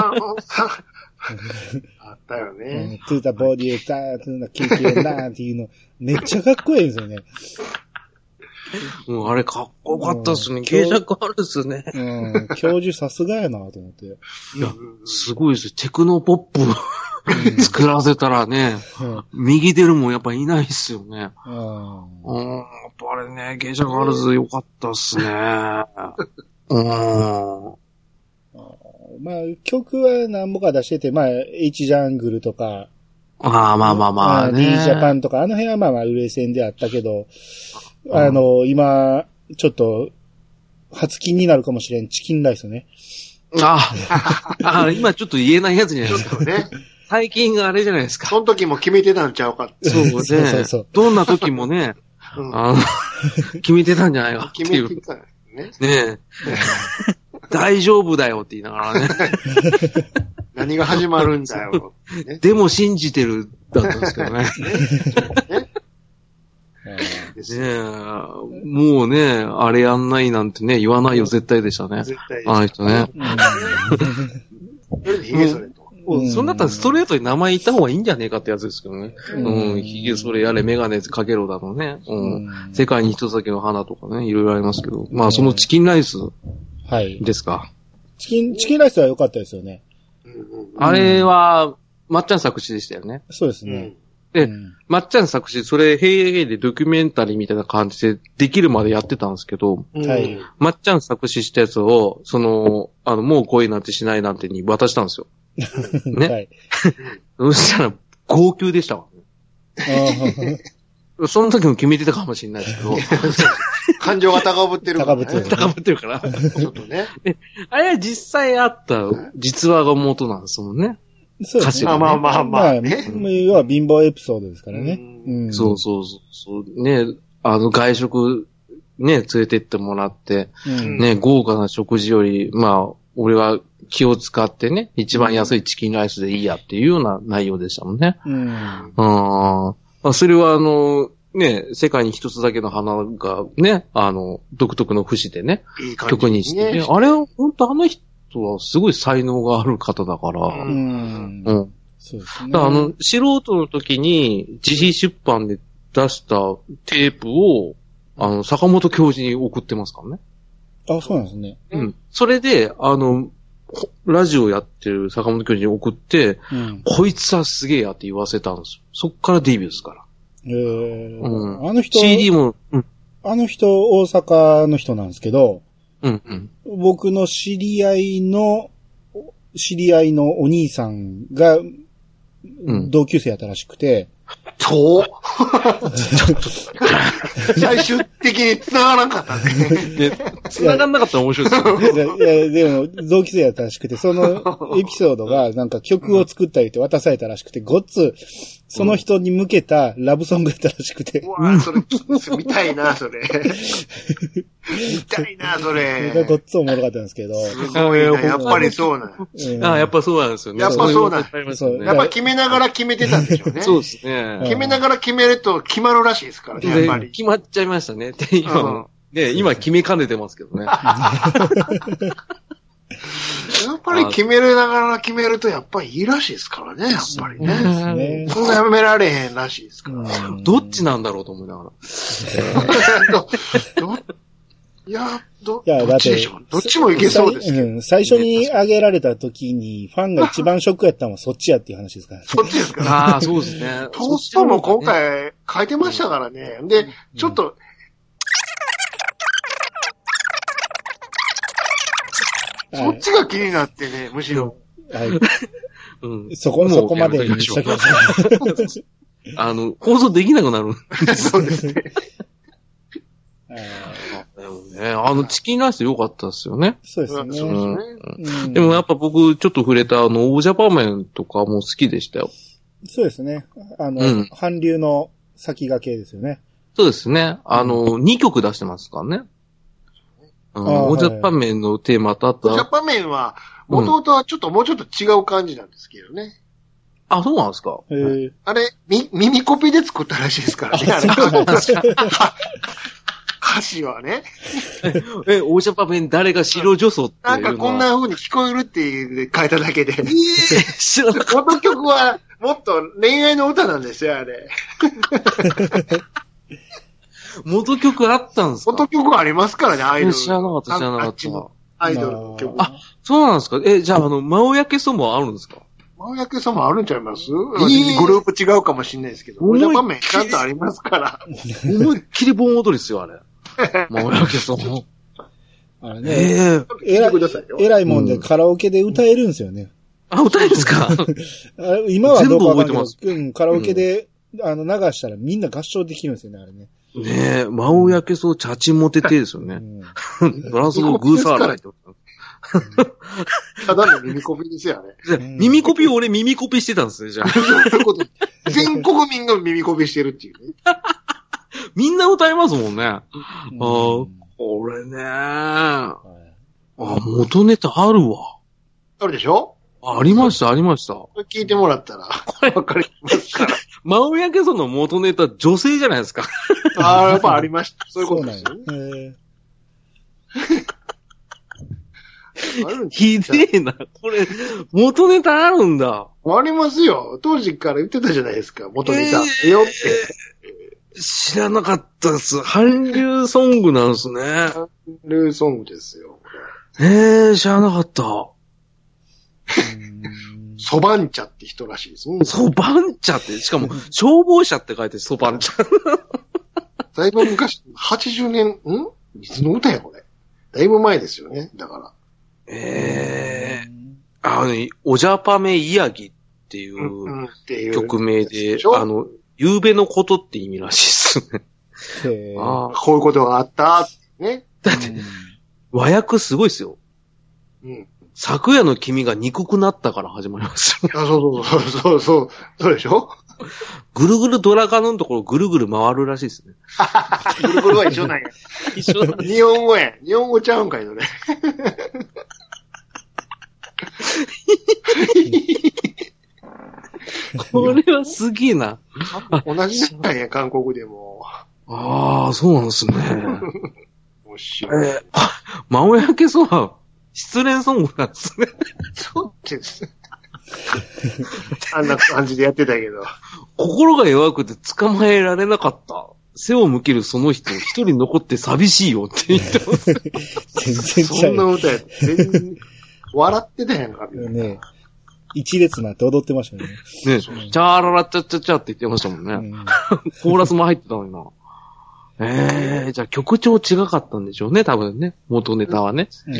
Speaker 2: あったよね。
Speaker 3: トゥータボディーター、トゥータキューキューナーっていうの、めっちゃかっこいいんですよね。
Speaker 1: もうあれかっこよかったっすね。形尺あるっすね。
Speaker 3: うん。教授さすがやなと思って。い
Speaker 1: や、すごいですよ。テクノポップ作らせたらね、うん、右出るもんやっぱいないっすよね。うん。うん。やっぱあれね、形尺あるずよかったっすね。うん。
Speaker 3: まあ、曲は何ぼか出してて、まあ、H ジャングルとか、
Speaker 1: ああ、まあまあまあね。
Speaker 3: D ジャパンとか、あの辺はまあまあ、売れ線であったけど、あの、今、ちょっと、初金になるかもしれん、チキンライスね。
Speaker 1: ああ、あ今ちょっと言えないやつじゃないですか。
Speaker 2: ちょっとね。
Speaker 1: 最近あれじゃないですか。
Speaker 2: その時も決めてたんちゃうかって。
Speaker 1: そうね。そうそうそう。どんな時もね、うん、あの決めてたんじゃないかっていう。決めてたね。ねえ。大丈夫だよって言いながらね。
Speaker 2: 何が始まるんだよ。
Speaker 1: ね、でも信じてるだったんですけどね。ねねえ、もうね、あれやんないなんてね、言わないよ、絶対でしたね。絶対でした。あの人ね。
Speaker 2: ヒゲそれと。
Speaker 1: そんなったらストレートに名前言った方がいいんじゃねえかってやつですけどね。うん、ヒゲそれやれ、メガネかけろだのね。うん。世界に一つだけの花とかね、いろいろありますけど。まあ、そのチキンライス。はい。ですか。
Speaker 3: チキン、チキンライスは良かったですよね。
Speaker 1: あれは、まっちゃん作詞でしたよね。
Speaker 3: そうですね。
Speaker 1: で、うん、まっちゃん作詞、それ、ヘイヘイでドキュメンタリーみたいな感じでできるまでやってたんですけど、はい。まっちゃん作詞したやつを、その、あの、もう恋なんてしないなんてに渡したんですよ。ね。はい。そしたら、号泣でしたわ、ね。その時も決めてたかもしれないですけど。
Speaker 2: 感情が高ぶってる
Speaker 3: から、ね。高ぶってる。
Speaker 1: 高ぶってるから。ちょっとね。あれは実際あった実話が元なんですもんね。
Speaker 3: そうですね。
Speaker 2: まあまあまあまあ、ね。
Speaker 3: まあ、要は貧乏エピソードですからね。
Speaker 1: うん、そうそうそう。ね、あの外食、ね、連れてってもらって、うん、ね、豪華な食事より、まあ、俺は気を使ってね、一番安いチキンライスでいいやっていうような内容でしたもんね。うん。ああ、それはあの、ね、世界に一つだけの花がね、あの、独特の節でね、いい曲にして、ね、あれは本当あの人はすごい才能がある方だから、うん。うん。そうですね。だからあの、素人の時に自費出版で出したテープを、あの、坂本教授に送ってますからね。
Speaker 3: あ、そうなんですね。
Speaker 1: うん。それで、あの、ラジオやってる坂本教授に送って、うん、こいつはすげえやって言わせたんですよ。そっからデビューですから。
Speaker 3: えーうん、あの人、
Speaker 1: シーディー も、うん、
Speaker 3: あの人、大阪の人なんですけど、
Speaker 1: うんうん、
Speaker 3: 僕の知り合いの、知り合いのお兄さんが、同級生やったらしくて、
Speaker 2: そう最終的に繋がらなかったね。
Speaker 1: 繋がんなかったら面白いですよね。
Speaker 3: いや、でも、同期生やったらしくて、そのエピソードが、なんか曲を作ったりって渡されたらしくて、ごっつ、その人に向けたラブソングやったらしくて。
Speaker 2: うわぁ、それ、見たいな、それ。見たいな、それ。
Speaker 3: ごっつおもろかったんですけど。
Speaker 2: すごいな、やっぱりそうなん。
Speaker 1: あ、やっぱそうなんですよね。
Speaker 2: やっぱそうなん。やっぱ決めながら決めてたんでしょうね。
Speaker 1: そうですね。
Speaker 2: 決めながら決めると決まるらしいですからね、やっぱり。
Speaker 1: 決まっちゃいましたね。で、今、うん、ね、今決めかねてますけどね。
Speaker 2: やっぱり決めながら決めるとやっぱりいいらしいですからね、やっぱりね。そんなやめられへんらしいですから。
Speaker 1: どっちなんだろうと思いながら。
Speaker 2: どどいや、ど、いやどっちでしょう。どっちもいけそうですけど、うん。
Speaker 3: 最初に挙げられた時に、ファンが一番ショックやったのはそっちやっていう話ですからね。
Speaker 2: そっちですか
Speaker 1: ああ、そうですね。
Speaker 2: トーストも今回書いてましたからね。で、うん、ちょっと、うん、そっちが気になってね、むしろ。はい。
Speaker 3: うん、そこ、そこまでにしときましょう。
Speaker 1: あの、放送できなくなる。
Speaker 2: そうですね。
Speaker 1: でもね、あのチキンライス良かったですよね。
Speaker 3: そうですね。
Speaker 1: うん、でもやっぱ僕ちょっと触れたあの、オージャパン麺とかも好きでしたよ。
Speaker 3: そうですね。あの、うん、韓流の先駆けですよね。
Speaker 1: そうですね。あの、うん、にきょく出してますからね。うん、オージャパン麺のテーマとあった。
Speaker 2: オージャパン麺は、もともとはちょっと、うん、もうちょっと違う感じなんですけどね。
Speaker 1: あ、そうなんですか。
Speaker 3: へー
Speaker 2: あれ、み、耳コピで作ったらしいですからね、あれ。歌詞はね。
Speaker 1: え、大阪弁誰が白女装っていうのは。
Speaker 2: なんかこんな風に聞こえるっていう書いただけで。え
Speaker 1: えー、知らなかっ
Speaker 2: 元曲はもっと恋愛の歌なんですよ、あれ。
Speaker 1: た。元曲あったんですか？
Speaker 2: 元曲ありますからね、アイドル。
Speaker 1: 知らなかった、知らなかった。
Speaker 2: アイドルの曲。
Speaker 1: あ、そうなんですか。え、じゃあ、あの、真央焼けそもあるんですか？
Speaker 2: 真央焼けさんもあるんちゃいます？えー、グループ違うかもしれないですけど。大阪面ちゃんとありますから。
Speaker 1: 思いっきり盆踊りですよ、あれ。真央焼けそも。
Speaker 3: あれね。えー、えらい、えらいもんでカラオケで歌えるんですよね。
Speaker 1: うん、あ、歌えるんですか？
Speaker 3: 今はどうかわかんないけど、うん、カラオケで、うん、あの、流したらみんな合唱できるんですよね、あれね。
Speaker 1: ねえ、真央焼けそう、チャチモテテですよね。バランスのグーサーライト。
Speaker 2: ただの耳コピですよね。
Speaker 1: 耳コピを俺耳コピしてたんですね、じゃあ。
Speaker 2: 全国民が耳コピしてるっていうね。
Speaker 1: みんな歌いますもんね。ああ、これね。あ、元ネタあるわ。
Speaker 2: あるでしょ？
Speaker 1: ありました、ありました。
Speaker 2: これ聞いてもらったら、これわかりますから。
Speaker 1: 真央焼けその元ネタ女性じゃないですか。
Speaker 2: ああ、やっぱありました。そういうことですよね。
Speaker 1: ひでえな。これ、元ネタあるんだ。
Speaker 2: ありますよ。当時から言ってたじゃないですか。元ネタ。えー、よって。
Speaker 1: 知らなかったです。韓流ソングなんですね。韓
Speaker 2: 流ソングですよ。
Speaker 1: ええー、知らなかった。
Speaker 2: ソバンチャって人らしいです。
Speaker 1: ソバンチャって、しかも、消防車って書いてソバンチャ。
Speaker 2: だいぶ昔、はちじゅうねん、んいつの歌やこれ。だいぶ前ですよね。だから。
Speaker 1: ええー。あの、おじゃぱめいやぎっていう曲名で、うんうん、あの、夕べのことって意味らしいですね。
Speaker 2: ああ、こういうことがあったってね。
Speaker 1: だって、和訳すごいですよ。うん。昨夜の君が憎くなったから始まりますよ。
Speaker 2: あ、そうそうそうそうそう。そうでしょ？
Speaker 1: ぐるぐるドラガノのところぐるぐる回るらしいですね。
Speaker 2: ぐるぐるは一緒なんや。一緒なんや。日本語や。日本語ちゃうんかい、それ。
Speaker 1: これはすげえな。
Speaker 2: 同じなんや、韓国でも。
Speaker 1: ああ、そうなんですね。
Speaker 2: 面白い。
Speaker 1: えー、真央焼けそは、失恋ソングなんですね。
Speaker 2: そうです。あんな感じでやってたけど。
Speaker 1: 心が弱くて捕まえられなかった。背を向けるその人、一人残って寂しいよって言ってます。
Speaker 3: 全然ちゃう。
Speaker 2: そんな歌や。全然、笑ってたやんか。
Speaker 3: ね一列になって踊ってましたね。ね
Speaker 1: え、チャーララチャチャチャって言ってましたもんね。うん、コーラスも入ってたのにな。ええー、じゃあ曲調違かったんでしょうね、多分ね。元ネタはね。うん、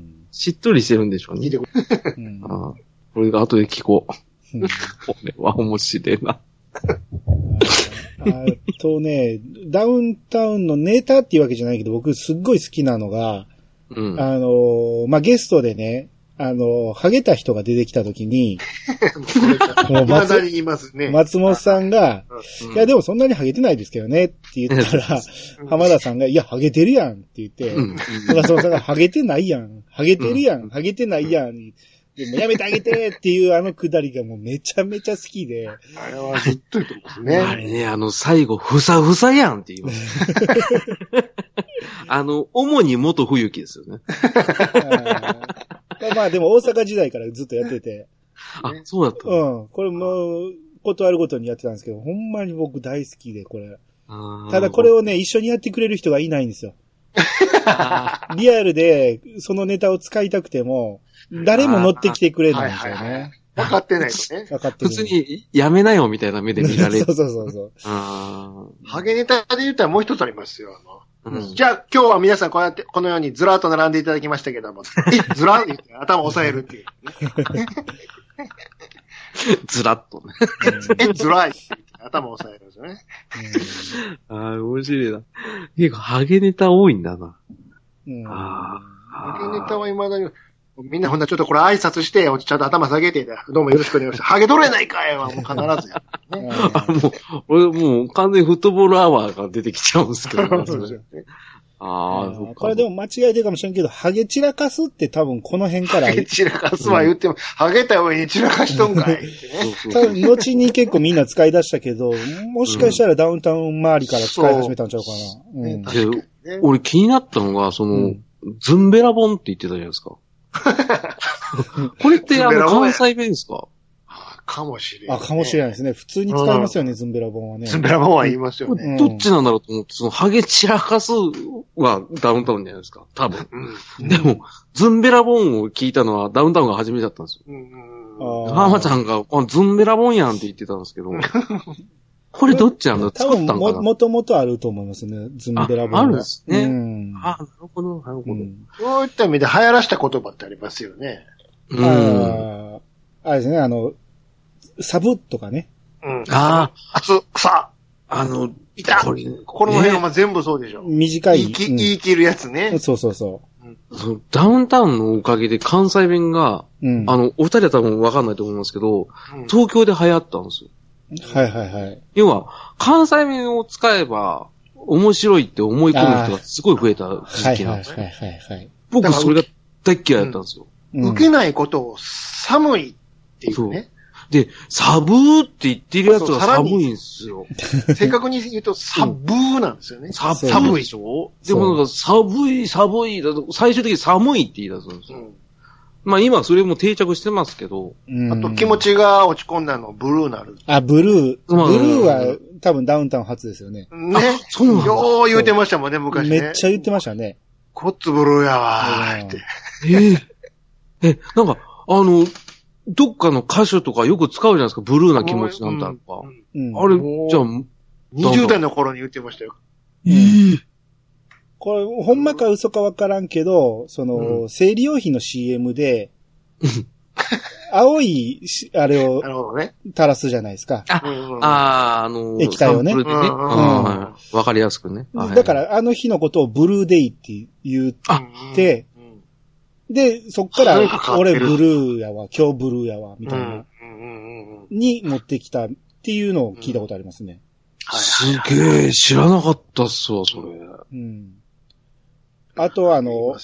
Speaker 1: しっとりしてるんでしょうね。うん、あこれが後で聞こう。うん、これは面白いな。
Speaker 3: あとね、ダウンタウンのネタっていうわけじゃないけど、僕すっごい好きなのが、うん、あの、まあ、ゲストでね、あの、ハゲた人が出てきたときに、
Speaker 2: もう松, にいますね、
Speaker 3: 松本さんが、うん、いやでもそんなにハゲてないですけどねって言ったら、うん、浜田さんが、いや、ハゲてるやんって言って、うん、松本さんが、ハゲてないやん、ハゲてるやん、ハゲてないやん、でもやめてあげてっていうあのくだりがもうめちゃめちゃ好きで。
Speaker 2: あれはずっと言ってますね。
Speaker 1: あれね、あの最後、ふさふさやんって言います。あの、主に元冬木ですよね。
Speaker 3: まあでも大阪時代からずっとやってて。
Speaker 1: あ、そうだった。
Speaker 3: うん。これもう、ことあるごとにやってたんですけど、ほんまに僕大好きで、これ。ただこれをね、一緒にやってくれる人がいないんですよ。リアルで、そのネタを使いたくても、誰も乗ってきてくれないんですよね。
Speaker 2: 分かってないですね。
Speaker 3: 分かってない。
Speaker 1: 普通に、やめなよみたいな目で見られる。
Speaker 3: そうそうそうそう。
Speaker 1: あ
Speaker 2: ハゲネタで言ったらもう一つありますよ。あのうん、じゃあ今日は皆さんこうやって、このようにずらっと並んでいただきましたけども、え、ずらっと言って頭を押さえるっていう、ね。
Speaker 1: ずらっとね。
Speaker 2: え、ずらいって言って頭を押さえるんですよね。
Speaker 1: うん、ああ、面白いな。結構ハゲネタ多いんだな。
Speaker 3: うん、
Speaker 2: あハゲネタは未だに、みんなほんなちょっとこれ挨拶して、ちゃんと頭下げて、どうもよろしくお願いします。ハゲ取れないかいはもう必ずや、
Speaker 1: ね。あもう、俺もう完全にフットボールアワーが出てきちゃうんですけど、ね。 ああ、
Speaker 3: これでも間違えてるかもしれんけど、ハゲ散らかすって多分この辺から。
Speaker 2: ハゲ散らかすは言っても、うん、ハゲた上に散らかしとんかいってね。
Speaker 3: 多分後に結構みんな使い出したけど、もしかしたらダウンタウン周りから使い始めたんちゃうかな。うん、
Speaker 1: で俺気になったのが、その、うん、ズンベラボンって言ってたじゃないですか。これってあの関西弁ですか？
Speaker 2: かもしれない、
Speaker 3: ね。あ、かもしれないですね。普通に使いますよね、うん、ズンベラボンはね。
Speaker 2: ズンベラボンは言いますよね。
Speaker 1: うん、どっちなんだろうと思って、その、ハゲ散らかすはダウンタウンじゃないですか。多分。うん、でも、ズンベラボンを聞いたのはダウンタウンが初めてだったんですよ。うん、ハマちゃんが、ズンベラボンやんって言ってたんですけど、これどっちなんだろう？作ったんかな？
Speaker 3: も、もともとあると思いますね、ズンベラボンは。
Speaker 1: あ、あるんですね。
Speaker 3: うん、
Speaker 1: あ、なるほど、なるほど。うん、
Speaker 2: そういった意味で流行らした言葉ってありますよね。
Speaker 3: うん。ああれですね、あの、サブとかね。
Speaker 2: うん。ああ。あつ、さ。
Speaker 1: あの、
Speaker 2: いた。これ、この辺は全部そうでしょ。
Speaker 3: 短い。
Speaker 2: 言い切、うん、言い切るやつね。
Speaker 3: そうそうそう。
Speaker 1: うん、そのダウンタウンのおかげで関西弁が、うん、あの、お二人は多分わかんないと思いますけど、うん、東京で流行ったんですよ。
Speaker 3: はいはいはい。
Speaker 1: 要は、関西弁を使えば面白いって思い込む人がすごい増えた時期なんですよ。
Speaker 3: はいはいはいはい、はい。
Speaker 1: 僕それが大っ嫌いだったんですよ。
Speaker 2: うん、受けないことを寒いっていうね。
Speaker 1: で、サブーって言ってるやつは寒いんですよ。
Speaker 2: 正確に言うと、サブーなんですよね。
Speaker 1: サブーでしょ？でもなんか、寒い、寒いだと、最終的に寒いって言い出すんですよ。うん、まあ今それも定着してますけど。
Speaker 2: あと気持ちが落ち込んだの、ブルーなる。
Speaker 3: あ、ブルー。ブルーは多分ダウンタウン初ですよね。
Speaker 2: ね。そうなんだ。よう言うてましたもんね、昔ね。
Speaker 3: めっちゃ言ってましたね。
Speaker 2: こっつブルーやわーって。
Speaker 1: えー、え、なんか、あの、どっかの歌手とかよく使うじゃないですか、ブルーな気持ちなんだとか。うんうん、あれ、じゃあ、
Speaker 2: にじゅう代の頃に言ってましたよ。
Speaker 1: えー、
Speaker 3: これ、ほんまか嘘かわからんけど、その、うん、生理用品の シーエム で、青い、あれを、垂らすじゃないですか。
Speaker 1: あ、あ、あの、
Speaker 3: 液体をね。
Speaker 1: わ、うん、かりやすくね。
Speaker 3: だから、あの日のことをブルーデイって言って、で、そっから、俺ブルーやわ、今日ブルーやわ、みたいな、に持ってきたっていうのを聞いたことありますね。
Speaker 1: すげえ、知らなかったっすわ、それ。
Speaker 3: うん。あと、あの、うん、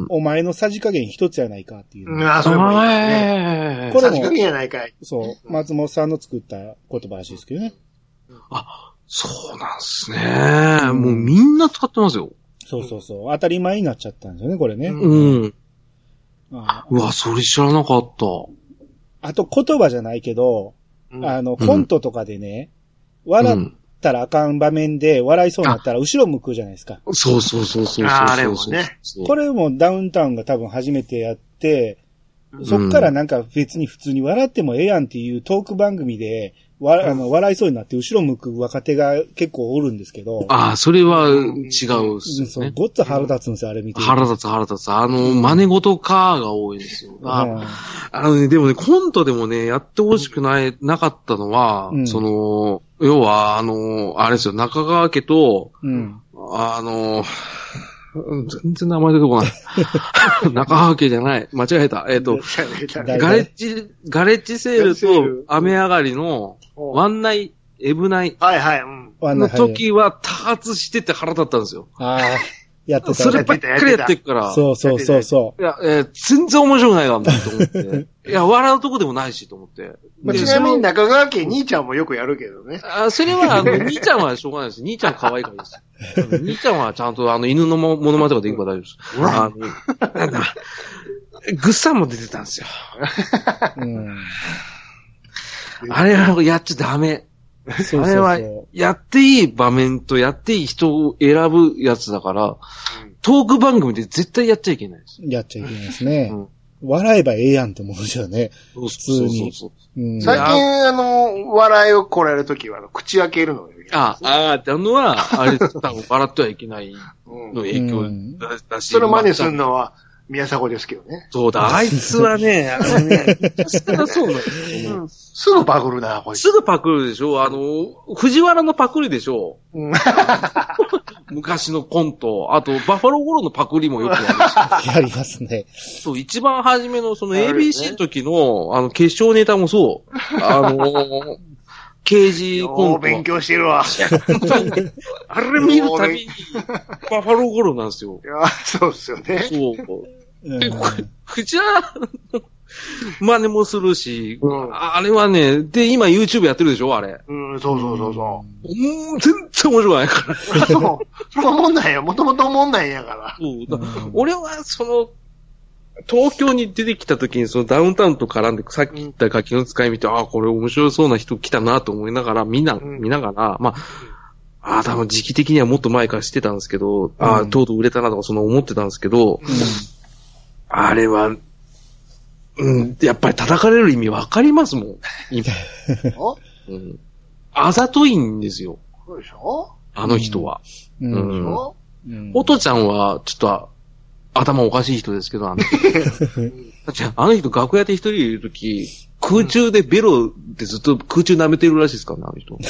Speaker 3: お前のさじ加減一つやないかっていう。
Speaker 2: うん、あ、それもいいね。これも、さじ加減やないかい。
Speaker 3: そう、松本さんの作った言葉らしいですけどね。
Speaker 1: あ、そうなんすね。うん、もうみんな使ってますよ。
Speaker 3: そうそうそう。当たり前になっちゃったんですよね、これね。
Speaker 1: うん。うわ、それ知らなかった。
Speaker 3: あと言葉じゃないけど、うん、あの、コントとかでね、うん、笑ったらあかん場面で笑いそうになったら後ろ向くじゃないですか。
Speaker 1: そうそうそうそうそうそう。
Speaker 2: あれもね。
Speaker 3: これもダウンタウンが多分初めてやって、そっからなんか別に普通に笑ってもええやんっていうトーク番組で、わ、あの、笑いそうになって後ろ向く若手が結構おるんですけど。
Speaker 1: ああ、それは違うっすね。
Speaker 3: そう、ごっつ腹立つんですよ、あれ見て。
Speaker 1: 腹立つ腹立つ。あの、真似事かが多いですよ。あ、うん、あのね、でもね、コントでもね、やってほしくない、なかったのは、うん、その、要は、あの、あれですよ、中川家と、うん、あの、全然名前出てこない。中川家じゃない。間違えた。えっ、ー、と、ガレッジ、ガレッジセールと雨上がりのワンナイ、エブナイ
Speaker 2: はいはい、うん、
Speaker 1: の時は多発してて腹立ったんですよ。
Speaker 3: ああ、やってた。
Speaker 1: そればっかりやってるから。
Speaker 3: そうそうそうそう。
Speaker 1: いや、えー、全然面白くないなと思って。いや、笑うとこでもないしと思って。
Speaker 2: まあ、ちなみに中川家兄ちゃんもよくやるけどね。
Speaker 1: あ、それは、あの、兄ちゃんはしょうがないです。兄ちゃん可愛いからです。兄ちゃんはちゃんとあの犬のものまねとかできるから大丈夫です。あの、なんだ、グッサンも出てたんですよ。うん、あれはやっちゃダメ。そうそうそう、あれは、やっていい場面とやっていい人を選ぶやつだから、うん、トーク番組で絶対やっちゃいけないです。
Speaker 3: やっちゃいけないですね。うん、笑えばええやんって思うんですよね。普通に。
Speaker 2: そうそうそう、うん、最近、あの、笑いをこられるときは、口開けるのを
Speaker 1: ああ、ああ、ってのは、あれ、多分笑ってはいけないの影響だし。
Speaker 2: それを真似するのは、宮迫ですけどね。
Speaker 1: そうだ、あいつはね、あのね、そうなんですよ、
Speaker 2: うん。すぐパクるな、こいつ。
Speaker 1: すぐパクるでしょ。あの、藤原のパクリでしょ。うん、昔のコント。あと、バファローゴロのパクリもよくやる
Speaker 3: し。やりますね。
Speaker 1: そう、一番初めのその エービーシー の時の、あの、決勝ネタもそう。あの、 刑事コント。
Speaker 2: 勉強してるわ。
Speaker 1: あれ見るたびに、バファローゴロなんですよ。
Speaker 2: いや、そうっすよね。
Speaker 1: そう。で、これ、藤原の真似もするし、うん、あれはね、で、今 YouTube やってるでしょあれ。
Speaker 2: うん、そうそうそうそう。
Speaker 1: うん、全然面白くないから。
Speaker 2: そう。それは思んないよ。もともと思んないんやから。
Speaker 1: そう。だ俺は、その、東京に出てきた時にそのダウンタウンと絡んでさっき言ったガキの使い見て、うん、ああ、これ面白そうな人来たなと思いながら、みんな、うん、見ながら、まあ、ああ、多分時期的にはもっと前からしてたんですけど、うん、ああ、とうとう売れたなとかその思ってたんですけど、うん、あれは、うん、やっぱり叩かれる意味わかりますもん。今。うん、あざといんですよ。
Speaker 2: そうでしょ
Speaker 1: あの人は。
Speaker 2: うん。うん。
Speaker 1: うん。おとちゃんは、ちょっと、頭おかしい人ですけど、あの人。あの人楽屋で一人いるとき、空中でベロでずっと空中舐めてるらしいですからね、あの人。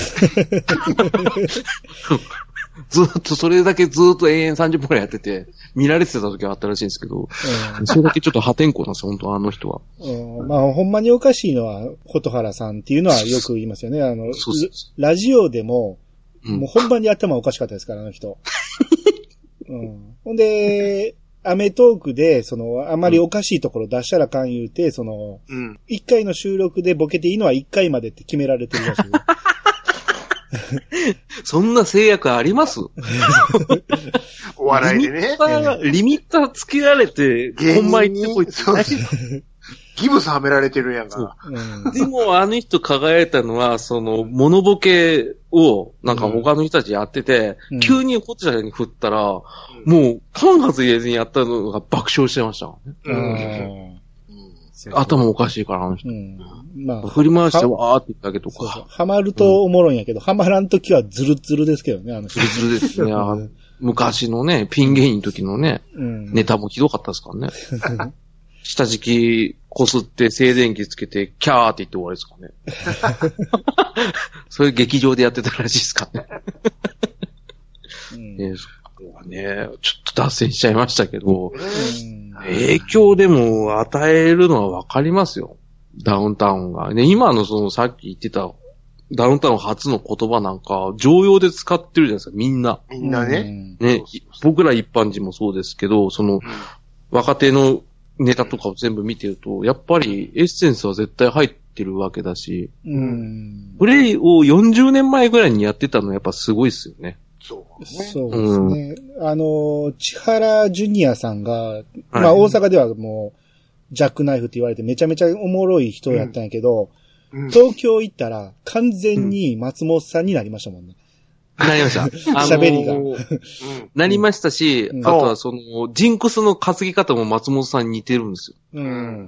Speaker 1: ずっと、それだけずっと永遠さんじゅっぷんくらいやってて、見られてた時はあったらしいんですけど、うん、それだけちょっと破天荒なんですよ、本当あの人は。
Speaker 3: うん、まあ、ほんまにおかしいのは、蛍原さんっていうのはよく言いますよね。あの、そうそうラジオでも、うん、もう本番に頭おかしかったですから、あの人。うん、ほんで、アメトークで、その、あまりおかしいところ出したらかん言うて、その、うん、いっかいの収録でボケていいのはいっかいまでって決められてるらしい。
Speaker 1: そんな制約あります
Speaker 2: お笑いでね。
Speaker 1: リミッターつけられて、ほんま言ってこいってない。
Speaker 2: ギブスはめられてるやんか。
Speaker 1: うん、でも、あの人輝いたのは、その、モノボケを、なんか他の人たちやってて、うん、急にこっちに振ったら、うん、もう、間髪入れずにやったのが爆笑してましたからね。うん、頭おかしいから、あの人。うん、まあ、振り回してわーって言ったけどか。
Speaker 3: そうそう。ハマるとおもろいんやけど、うん、ハマらんときはズルズルですけどね、あの人。
Speaker 1: ズルズルですね。昔のね、ピン芸人の時のね、うん、ネタもひどかったですからね。下敷きこすって静電気つけて、キャーって言って終わりですかね。そういう劇場でやってたらしいですかね。うんね、そこはね、ちょっと脱線しちゃいましたけど、うん、影響でも与えるのはわかりますよ。ダウンタウンが。ね、今のそのさっき言ってたダウンタウン初の言葉なんか、常用で使ってるじゃないですか、みんな。
Speaker 2: みんなね。
Speaker 1: ね、そうそうそう、僕ら一般人もそうですけど、その、うん、若手のネタとかを全部見てると、やっぱりエッセンスは絶対入ってるわけだし、うん。プレイをよんじゅうねんまえぐらいにやってたのはやっぱすごいっすよね。
Speaker 2: そうね。
Speaker 3: そうですね。うん、あの、千原ジュニアさんが、まあ大阪ではもう、ジャックナイフって言われてめちゃめちゃおもろい人やったんやけど、うん、東京行ったら完全に松本さんになりましたもんね。
Speaker 1: なりました。
Speaker 3: 喋りが。
Speaker 1: なりましたし、うん、あとはその、ジンクスの担ぎ方も松本さんに似てるんですよ。うん、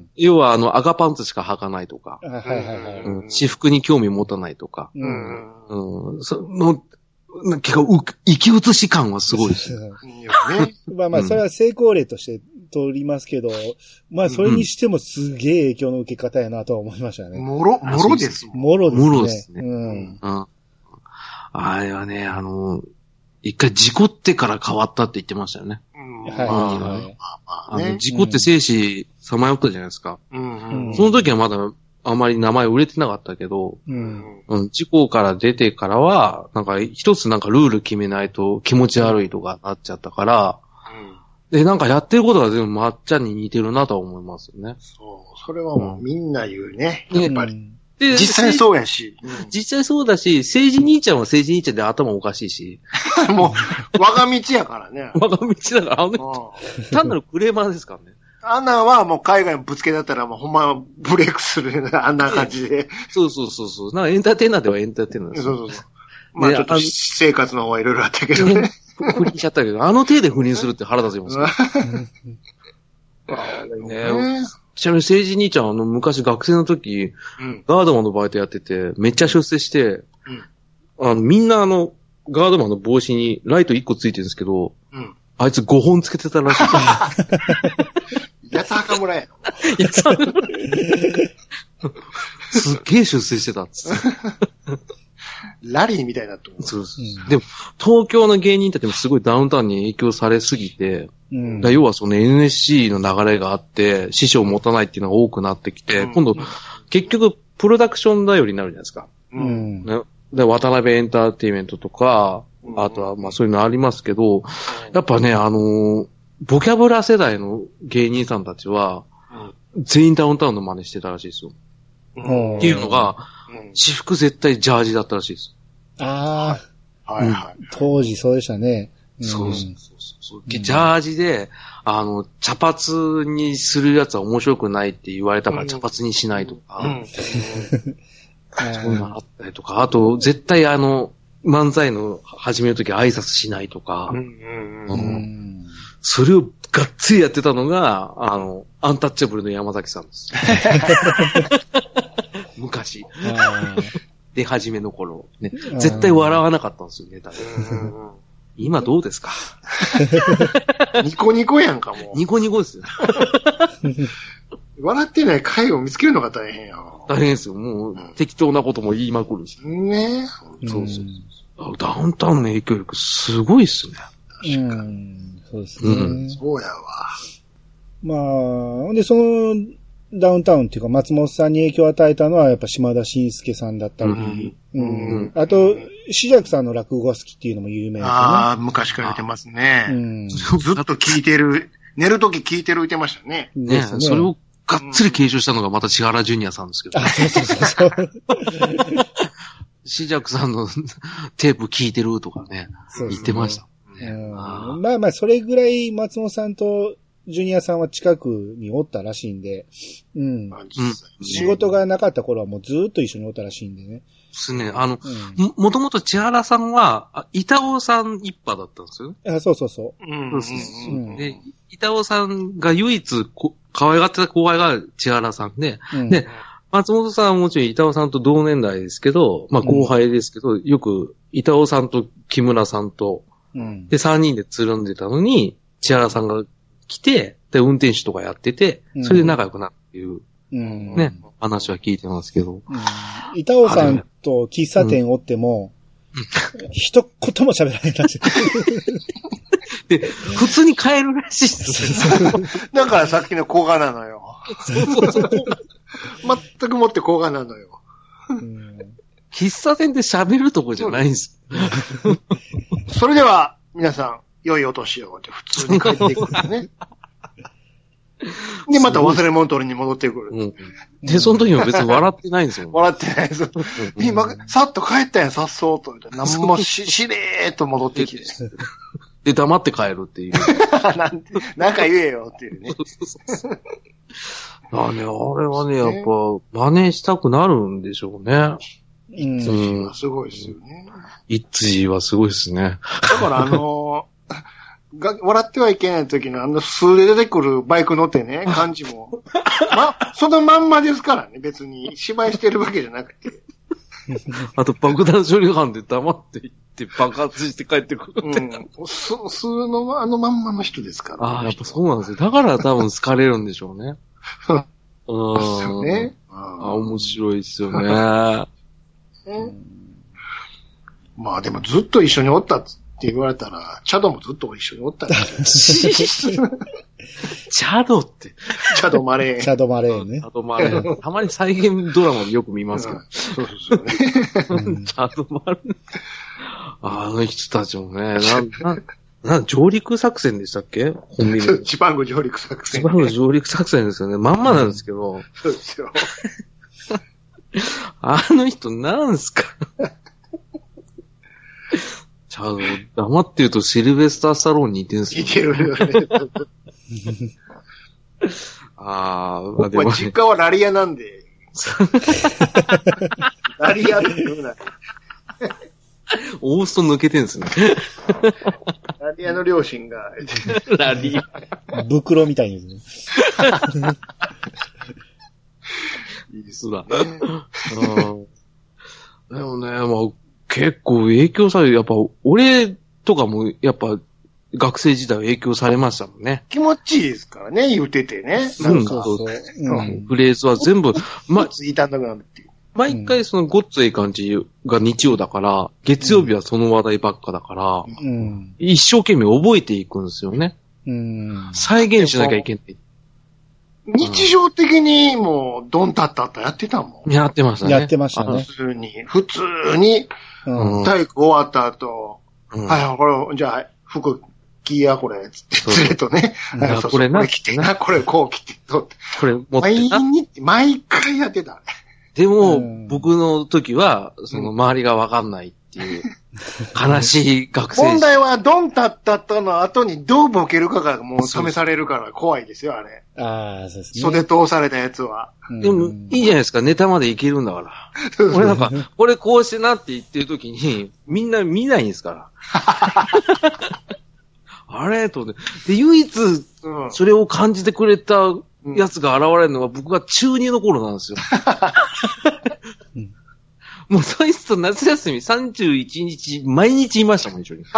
Speaker 1: 要はあの、赤パンツしか履かないとか、はいはいはいうん、私服に興味持たないとか、うんうん、その、結構、生き写し感はすごいですよ。
Speaker 3: まあまあ、それは成功例として取りますけど、まあ、それにしてもすげえ影響の受け方やなとは思いましたね。
Speaker 2: もろ、もろです
Speaker 3: もろですね。
Speaker 1: もろですね。うん。うんあれはね、あの、一回事故ってから変わったって言ってましたよね。うん、はい、はい。あの、事故って生死さまよったじゃないですか。うんうん、その時はまだあまり名前売れてなかったけど、うんうん、事故から出てからは、なんか一つなんかルール決めないと気持ち悪いとかなっちゃったから、うん、で、なんかやってることが全部まっちゃんに似てるなとは思いますよね。
Speaker 2: そう、それはもうみんな言うね。やっぱり。ねで実際そうやし、
Speaker 1: うん。実際そうだし、政治兄ちゃんは政治兄ちゃんで頭おかしいし。
Speaker 2: もう、我が道やからね。
Speaker 1: 我が道だから、あの、単なるクレーマーですからね。
Speaker 2: あんなんはもう海外のぶつけだったらもうほんまブレイクするような、あんな感じで。
Speaker 1: そうそうそうそう。なんかエンターテイナーではエンターテイナーです。
Speaker 2: そうそうそう。まあちょっと生活の方はいろいろあったけどね。
Speaker 1: 不倫しちゃったけど、あの手で不倫するって腹立つよ。ねちなみに政治兄ちゃん、あの、昔学生の時、うん、ガードマンのバイトやってて、めっちゃ出世して、うん、あの、みんなあの、ガードマンの帽子にライトいっこついてるんですけど、うん、あいつごほんつけてたらし
Speaker 2: い。やつはかむらや。
Speaker 1: やつはかむらすっげえ出世してたっつって。
Speaker 2: ラリーみたいなと思う。
Speaker 1: そうそう、うん。でも、東京の芸人たちもすごいダウンタウンに影響されすぎて、うん、だ要はその エヌエスシー の流れがあって、師匠を持たないっていうのが多くなってきて、うん、今度、結局、プロダクション頼りになるじゃないですか。 うん。ね、で、渡辺エンターテイメントとか、あとは、まあそういうのありますけど、やっぱね、あのー、ボキャブラ世代の芸人さんたちは、全員ダウンタウンの真似してたらしいですよ。うん、っていうのが、うん、私服絶対ジャージだったらしいです。
Speaker 3: ああ、はいはい、うん。当時そうでしたね。
Speaker 1: うん、そうそうそう、うん。ジャージで、あの、茶髪にするやつは面白くないって言われたから茶髪にしないとか、うんうん、そういうのあったりとか、あと、絶対あの、漫才の始めるとき挨拶しないとか、うんうんうん、それをがっつりやってたのが、あの、アンタッチャブルの山崎さんです。昔。出始めの頃、ね。絶対笑わなかったんですよね、多分。今どうですか？
Speaker 2: ニコニコやんか、も
Speaker 1: う。ニコニコですよ。
Speaker 2: 笑ってない回を見つけるのが大変や。
Speaker 1: 大変ですよ。もう、うん、適当なことも言いまくるし。
Speaker 2: ね
Speaker 1: え。そうそうそう。ダウンタウンの影響力すごいっすね。
Speaker 3: 確かに。そうですね。うん、
Speaker 2: そうやわ。
Speaker 3: まあ、で、その、ダウンタウンっていうか松本さんに影響を与えたのはやっぱ島田紳介さんだったり、うんうん、あと、志尺さんの落語が好きっていうのも有名ですね。
Speaker 2: ああ、昔から言ってますね。うん、ずっと聞いてる、寝るとき聞いてる言ってましたね。
Speaker 1: ねえ、それをがっつり継承したのがまた千原ジュニアさんですけど、ね。
Speaker 3: あ、そうそうそうそう。
Speaker 1: 志尺さんのテープ聞いてるとかね、言ってました。
Speaker 3: うん、あまあまあ、それぐらい松本さんとジュニアさんは近くにおったらしいんで、うん。まあね、仕事がなかった頃はもうずーっと一緒におったらしいんでね。
Speaker 1: ですね。あの、うん、も、もともと千原さんは、板尾さん一派だったんですよ。
Speaker 3: あ、そうそうそう。
Speaker 1: うん。そうそうそう。うん、で、板尾さんが唯一こ可愛がってた後輩が千原さんで、うん、で、松本さんはもちろん板尾さんと同年代ですけど、まあ後輩ですけど、うん、よく板尾さんと木村さんと、うん、で、三人でつるんでたのに、千原さんが来て、で、運転手とかやってて、それで仲良くなるっていう、うん、ね、話は聞いてますけど。うん、
Speaker 3: 板尾さんと喫茶店おっても、うん、一言も喋られないらしい。
Speaker 1: で、普通に帰るらしいですよ。
Speaker 2: だからさっきの小賀なのよ。全くもって小賀なのよ。
Speaker 1: うん、喫茶店で喋るとこじゃないんです。
Speaker 2: それでは、皆さん、良いお年をって普通に帰ってくるね。で、また忘れ物取りに戻ってくる。うん、
Speaker 1: で、その時も別に笑ってないんですよ。
Speaker 2: 笑ってないですよ。今、さっと帰ったんや、さっそうと。何もし、しれーっと戻ってきて。
Speaker 1: で、黙って帰るっていう。
Speaker 2: なんて、なんか言えよっていうね。そうそうそう
Speaker 1: あね、あれはね、やっぱ、真似したくなるんでしょうね。
Speaker 2: イッツジーはすごいですよね。
Speaker 1: イッツジーはすごいですね。
Speaker 2: だからあのー、が、笑ってはいけない時のあの数で出てくるバイク乗ってね、感じも。ま、そのまんまですからね、別に芝居してるわけじゃなくて。
Speaker 1: あと爆弾処理班で黙って行って爆発して帰ってくるって。うん。
Speaker 2: 普通のあのまんまの人ですから。
Speaker 1: ああ、やっぱそうなんですよ。だから多分好かれるんでしょうね。うん。ですよね。あ、面白いですよね。
Speaker 2: うん、まあでもずっと一緒におったって言われたら、チャドもずっと一緒におったんですよ。
Speaker 1: チャドって。
Speaker 2: チャドマレーン。
Speaker 3: チャドマレーンね。
Speaker 1: チャドマレーン。たまに再現ドラマでよく見ますけど。うん、そうですよね。うん、チャドマレーン。あの人たちもね、なん、なん、なん上陸作戦でしたっけ本名。
Speaker 2: ジパング上陸作戦。
Speaker 1: ジパング上陸作戦ですよね。まんまなんですけど。
Speaker 2: そうですよ。
Speaker 1: あの人なんすかちゃう、黙ってるとシルベスター・スタローンに似てるんすよ。
Speaker 2: 似てるよね。
Speaker 1: ああ、
Speaker 2: まあでも、ね。実家はラリアなんで。ラリアって言うな。
Speaker 1: オースト抜けてんすね。
Speaker 2: ラリアの両親が。
Speaker 1: ラリ
Speaker 3: ア。袋みたいにですね。
Speaker 1: いいですね。でもね、まあ、結構影響される。やっぱ、俺とかも、やっぱ、学生時代は影響されましたもんね。
Speaker 2: 気持ちいいですからね、言うててね。
Speaker 1: なんかそうそう。うん、フレーズは全部、
Speaker 2: ま、言いたんだくなるっていう。
Speaker 1: 毎回そのごっつい感じが日曜だから、月曜日はその話題ばっかだから、うん、一生懸命覚えていくんですよね。うん、再現しなきゃいけない。
Speaker 2: 日常的にもう、ドンタッタッタやってたもん。
Speaker 1: やってましたね。
Speaker 3: やってましたね。
Speaker 2: 普通に、普通に、体育終わった後、うん、はい、これ、じゃあ、服着や、これ、つって、連れとね。
Speaker 1: そうそうこれな。
Speaker 2: これ着てな、これこう着て、と。
Speaker 1: これ持って
Speaker 2: 毎日、毎回やってた。
Speaker 1: でも、僕の時は、その周りがわかんないっていう、悲しい学生。
Speaker 2: 問題は、ドンタッタッタの後にどうボケるかがもう試されるから怖いですよ、あれ。
Speaker 3: ああ、そうですね。
Speaker 2: 袖通されたやつは。
Speaker 1: でも、いいじゃないですか、ネタまでいけるんだから。俺なんか、これこうしてなって言ってる時に、みんな見ないんですから。あれとで、で、唯一、それを感じてくれたやつが現れるのが僕が中にの頃なんですよ。もうそいつと夏休みさんじゅういちにち毎日いましたもん、一緒に。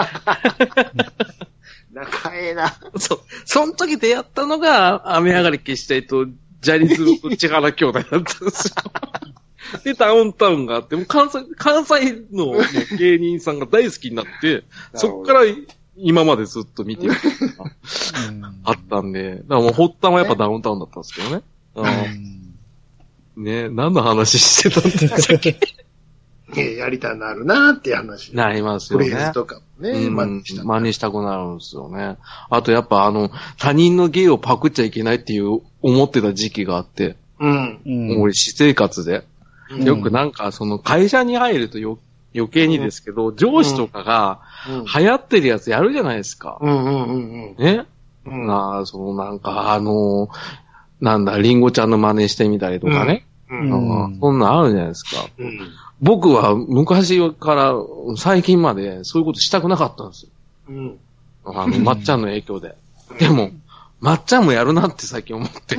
Speaker 2: 仲ええな。
Speaker 1: そう。その時出会ったのが、雨上がり消したいと、ジャニズムと千原兄弟だったんですよ。で、ダウンタウンがあって、もう関西、関西の芸人さんが大好きになって、そっから今までずっと見てるあったんで、だからもう発端はやっぱダウンタウンだったんですけどね。うん、ね、何の話してたんですか
Speaker 2: ね、やりたくなるなーっていう話。
Speaker 1: なりますよね。
Speaker 2: フレーズとかもね、
Speaker 1: うん、真似した真似したくなるんですよね。あとやっぱあの、他人の芸をパクっちゃいけないっていう思ってた時期があって、うん。俺私生活で、うん、よくなんかその会社に入るとよ余計にですけど、うん、上司とかが流行ってるやつやるじゃないですか。うんうんうんうん、ね、うん、なあ、そのなんかあの、なんだ、リンゴちゃんの真似してみたりとかね。うんうん、そんなんあるじゃないですか。うん僕は昔から最近までそういうことしたくなかったんですよ。うん。あの、まっちゃんの影響で。でも、まっちゃんもやるなって最近思って。で、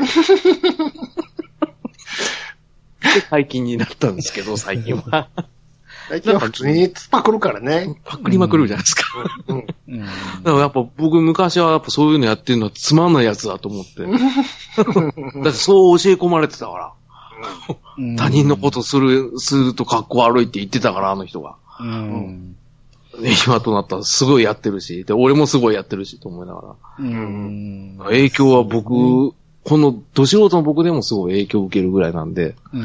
Speaker 1: 最近になったんですけど、最近は。
Speaker 2: 最近は普通にパクるからね。
Speaker 1: パクりまくるじゃないですか。うん。うん、だからやっぱ僕昔はやっぱそういうのやってるのはつまんないやつだと思って。だってそう教え込まれてたから。他人のことする、すると格好悪いって言ってたから、あの人が。うん、で今となったらすごいやってるし、で、俺もすごいやってるし、と思いながら。うん、影響は僕、ね、この、ど素人の僕でもすごい影響を受けるぐらいなんで、うん、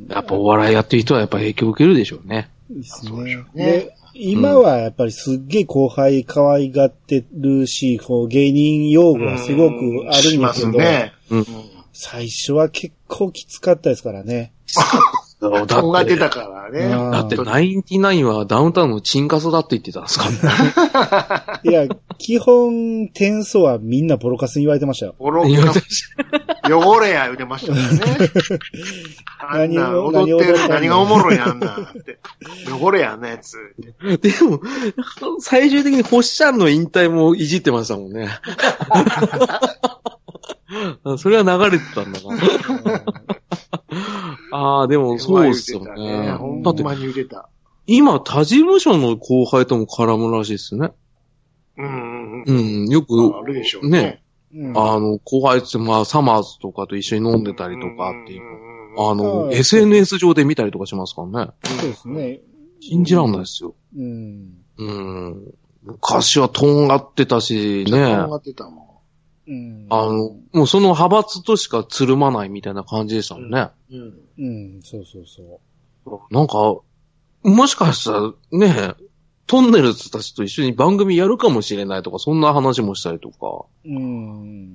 Speaker 1: やっぱお笑いやってる人はやっぱ影響を受けるでしょうね。
Speaker 3: ですね。で、今はやっぱりすっげえ後輩可愛がってるし、こう芸人用語はすごくあるんだけど、ねうん、最初は結構きつかったですからね。
Speaker 2: とんがってたからね。
Speaker 1: だって、ナインティナインはダウンタウンのチンカスだって言ってたんですか
Speaker 3: いや、基本、転送はみんなボロカスに言われてましたよ。
Speaker 2: ボロカス。汚れや言うてましたからね。あんな、踊ってる何がおもろいやんなって。汚れやんなやつ。
Speaker 1: でも、最終的にホッシャンの引退もいじってましたもんね。それは流れてたんだな。ああ、でもそうですよね。
Speaker 2: ほんまに言ってた。
Speaker 1: 今、他事務所の後輩とも絡むらしいですね。うんうん。うん、よく、
Speaker 2: あるでしょうね。
Speaker 1: ねあの、後輩って、まあ、サマーズとかと一緒に飲んでたりとかっていう。あの、エスエヌエス 上で見たりとかしますからね。
Speaker 3: そうですね。
Speaker 1: 信じらんないですよ。うん。うん。昔はとんがってたし、ね。と
Speaker 2: んがってたもん。
Speaker 1: うん、あの、もうその派閥としかつるまないみたいな感じでしたもんね。
Speaker 3: うん。うん、うん、そうそうそ
Speaker 1: う。なんか、もしかしたらね、トンネルズたちと一緒に番組やるかもしれないとか、そんな話もしたりとか。うん。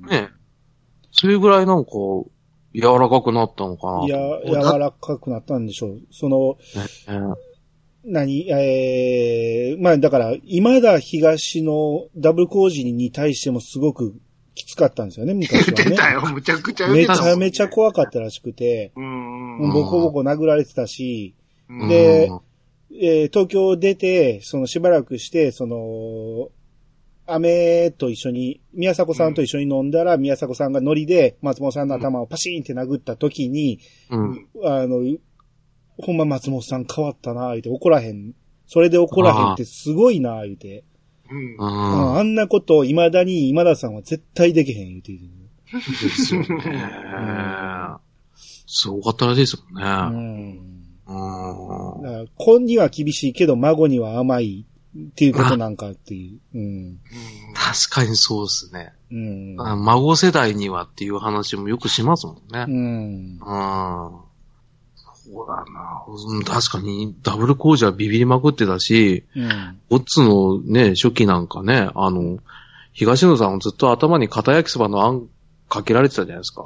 Speaker 1: ね。それぐらいなんか、柔らかくなったのかな。
Speaker 3: いや、柔らかくなったんでしょう。その、ね、何えー、まあだから、今田東のダブルコージに対してもすごくきつかったんですよね、昔はね。
Speaker 2: 言ってたよ、むちゃくちゃ
Speaker 3: 言ってた。めちゃめちゃ怖かったらしくて、うんボコボコ殴られてたし、で、えー、東京出て、そのしばらくして、その、アメと一緒に、宮迫さんと一緒に飲んだら、うん、宮迫さんがノリで松本さんの頭をパシーンって殴った時に、うん、あの、ほんま松本さん変わったな、言うて怒らへん。それで怒らへんってすごいな、言うて。うん、あ, あんなことを未だに今田さんは絶対できへん、言うてる。ですよね。
Speaker 1: すごかったらしいですもんね。うん。
Speaker 3: うん。子には厳しいけど孫には甘いっていうことなんかっていう。うん、
Speaker 1: 確かにそうですね。
Speaker 3: うん、
Speaker 1: 孫世代にはっていう話もよくしますもんね。
Speaker 3: うん。
Speaker 1: うんそうだな。確かに、ダブルコージはビビりまくってたし、うん、オッツのね、初期なんかね、あの、東野さんもずっと頭に片焼きそばのあんかけられてたじゃないですか。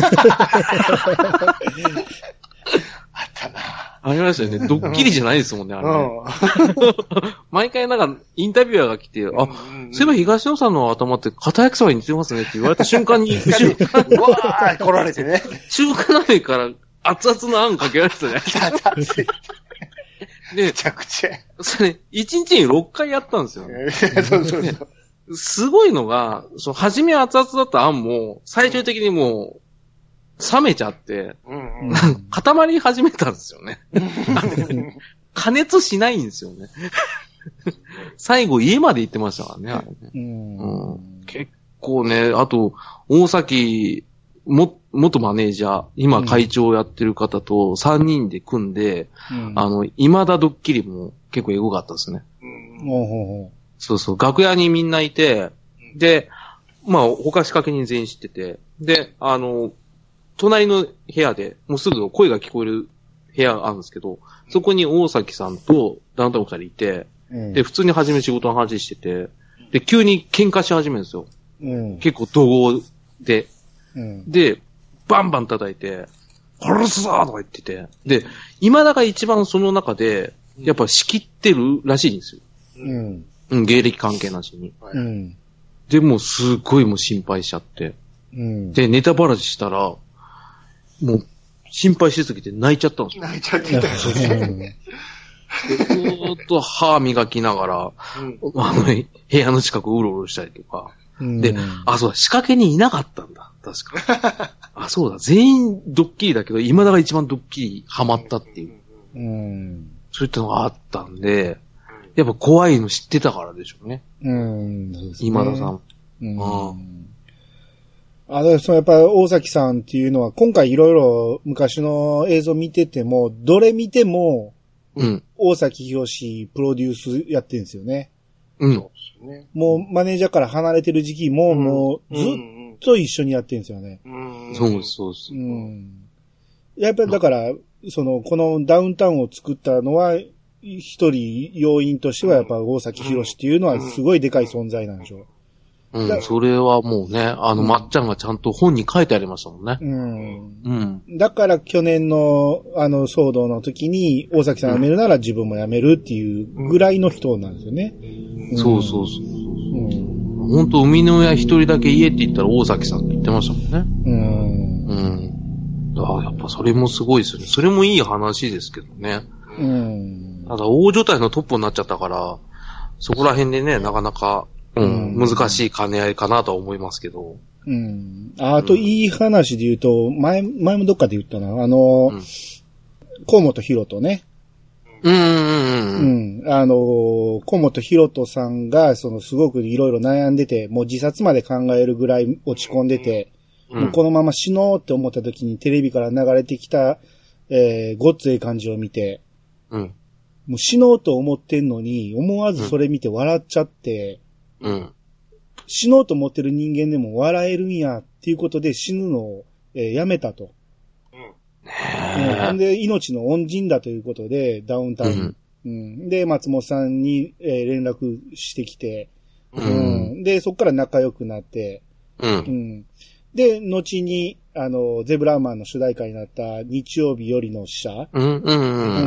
Speaker 2: あったな。
Speaker 1: ありましたよね。ドッキリじゃないですもんね、あれ、ね。毎回なんか、インタビュアーが来て、あ、そういえば東野さんの頭って片焼きそばに似てますねって言われた瞬間に、後ろから、
Speaker 2: うわー来られてね。
Speaker 1: 中華鍋から熱々のあんかけられてたじゃないですか。で、
Speaker 2: めちゃくちゃ。
Speaker 1: それ、いちにちにろっかいやったんですよ。
Speaker 2: そうそうそう。
Speaker 1: すごいのが、その初め熱々だったあんも、最終的にもう、冷めちゃって、うんうん、固まり始めたんですよね。加熱しないんですよね。最後家まで行ってましたからね、あれね。うんうん、結構ね、あと、大崎、も、元マネージャー、今会長をやってる方とさんにんで組んで、うん、あの、今田ドッキリも結構エゴかったですね。うんほうほうほうそうそう、楽屋にみんないて、で、まあ、他仕掛け人全員知ってて、で、あの、隣の部屋で、もうすぐ声が聞こえる部屋があるんですけど、そこに大崎さんとダウンタウン二人いて、うん、で、普通に初め仕事の話してて、で、急に喧嘩し始めるんですよ。うん、結構怒号で、うん。で、バンバン叩いて、殺すぞーとか言ってて、で、今田が一番その中で、やっぱ仕切ってるらしいんですよ。うん。うん、芸歴関係なしに。うん。で、もうすっごいもう心配しちゃって。うん。で、ネタばらししたら、もう心配しすぎて泣いちゃったんですよ。
Speaker 2: 泣いちゃってたよね。
Speaker 1: ずーっと歯磨きながら、うん、あの、部屋の近くうろうろしたりとか。うん、で、あ、そうだ、仕掛けにいなかったんだ。確か。あ、そうだ、全員ドッキリだけど、今田が一番ドッキリハマったっていう。うん。そういったのがあったんで、やっぱ怖いの知ってたからでしょうね。うん。そうですね、今田さん。うん。あ
Speaker 3: あの、そのやっぱ大崎さんっていうのは、今回いろいろ昔の映像見てても、どれ見ても、うん。大崎博プロデュースやってるんですよね。うん。そうですね。もうマネージャーから離れてる時期も、うん、もうずっと一緒にやってるんですよね。
Speaker 1: うん。そうです、そうです。うん。
Speaker 3: やっぱりだから、その、このダウンタウンを作ったのは、一人要因としてはやっぱ大崎博っていうのはすごいでかい存在なんでしょう。
Speaker 1: うん、それはもうね、あの、まっちゃんがちゃんと本に書いてありましたもんね。うん。
Speaker 3: うん。だから去年のあの騒動の時に大崎さん辞めるなら自分も辞めるっていうぐらいの人なんですよね。
Speaker 1: うん、そうそうそう。うん。本当生みの親一人だけ家って言ったら大崎さんって言ってましたもんね。うん。うん。だからやっぱそれもすごいですよね。それもいい話ですけどね。うん。ただ大所帯のトップになっちゃったから、そこら辺でね、なかなか、うん、うん、難しい兼ね合いかなとは思いますけど。
Speaker 3: うん。あ, あと、いい話で言うと、前、前もどっかで言ったな。あの、うん、河本博人ね。うんうんうん。うん。あの、河本博人さんが、その、すごくいろいろ悩んでて、もう自殺まで考えるぐらい落ち込んでて、うん、もうこのまま死のうって思った時にテレビから流れてきた、えー、ごっつええ感じを見て、うん。もう死のうと思ってんのに、思わずそれ見て笑っちゃって、うん。死のうと思ってる人間でも笑えるんやっていうことで死ぬのを、えー、やめたと。うん。うん。で、命の恩人だということで、ダウンタウン。うん。うん、で、松本さんに、えー、連絡してきて、うん、うん。で、そっから仲良くなって、うん。うん。で、後に、あの、ゼブラーマンの主題歌になった日曜日よりの使者。うん。うん。うん。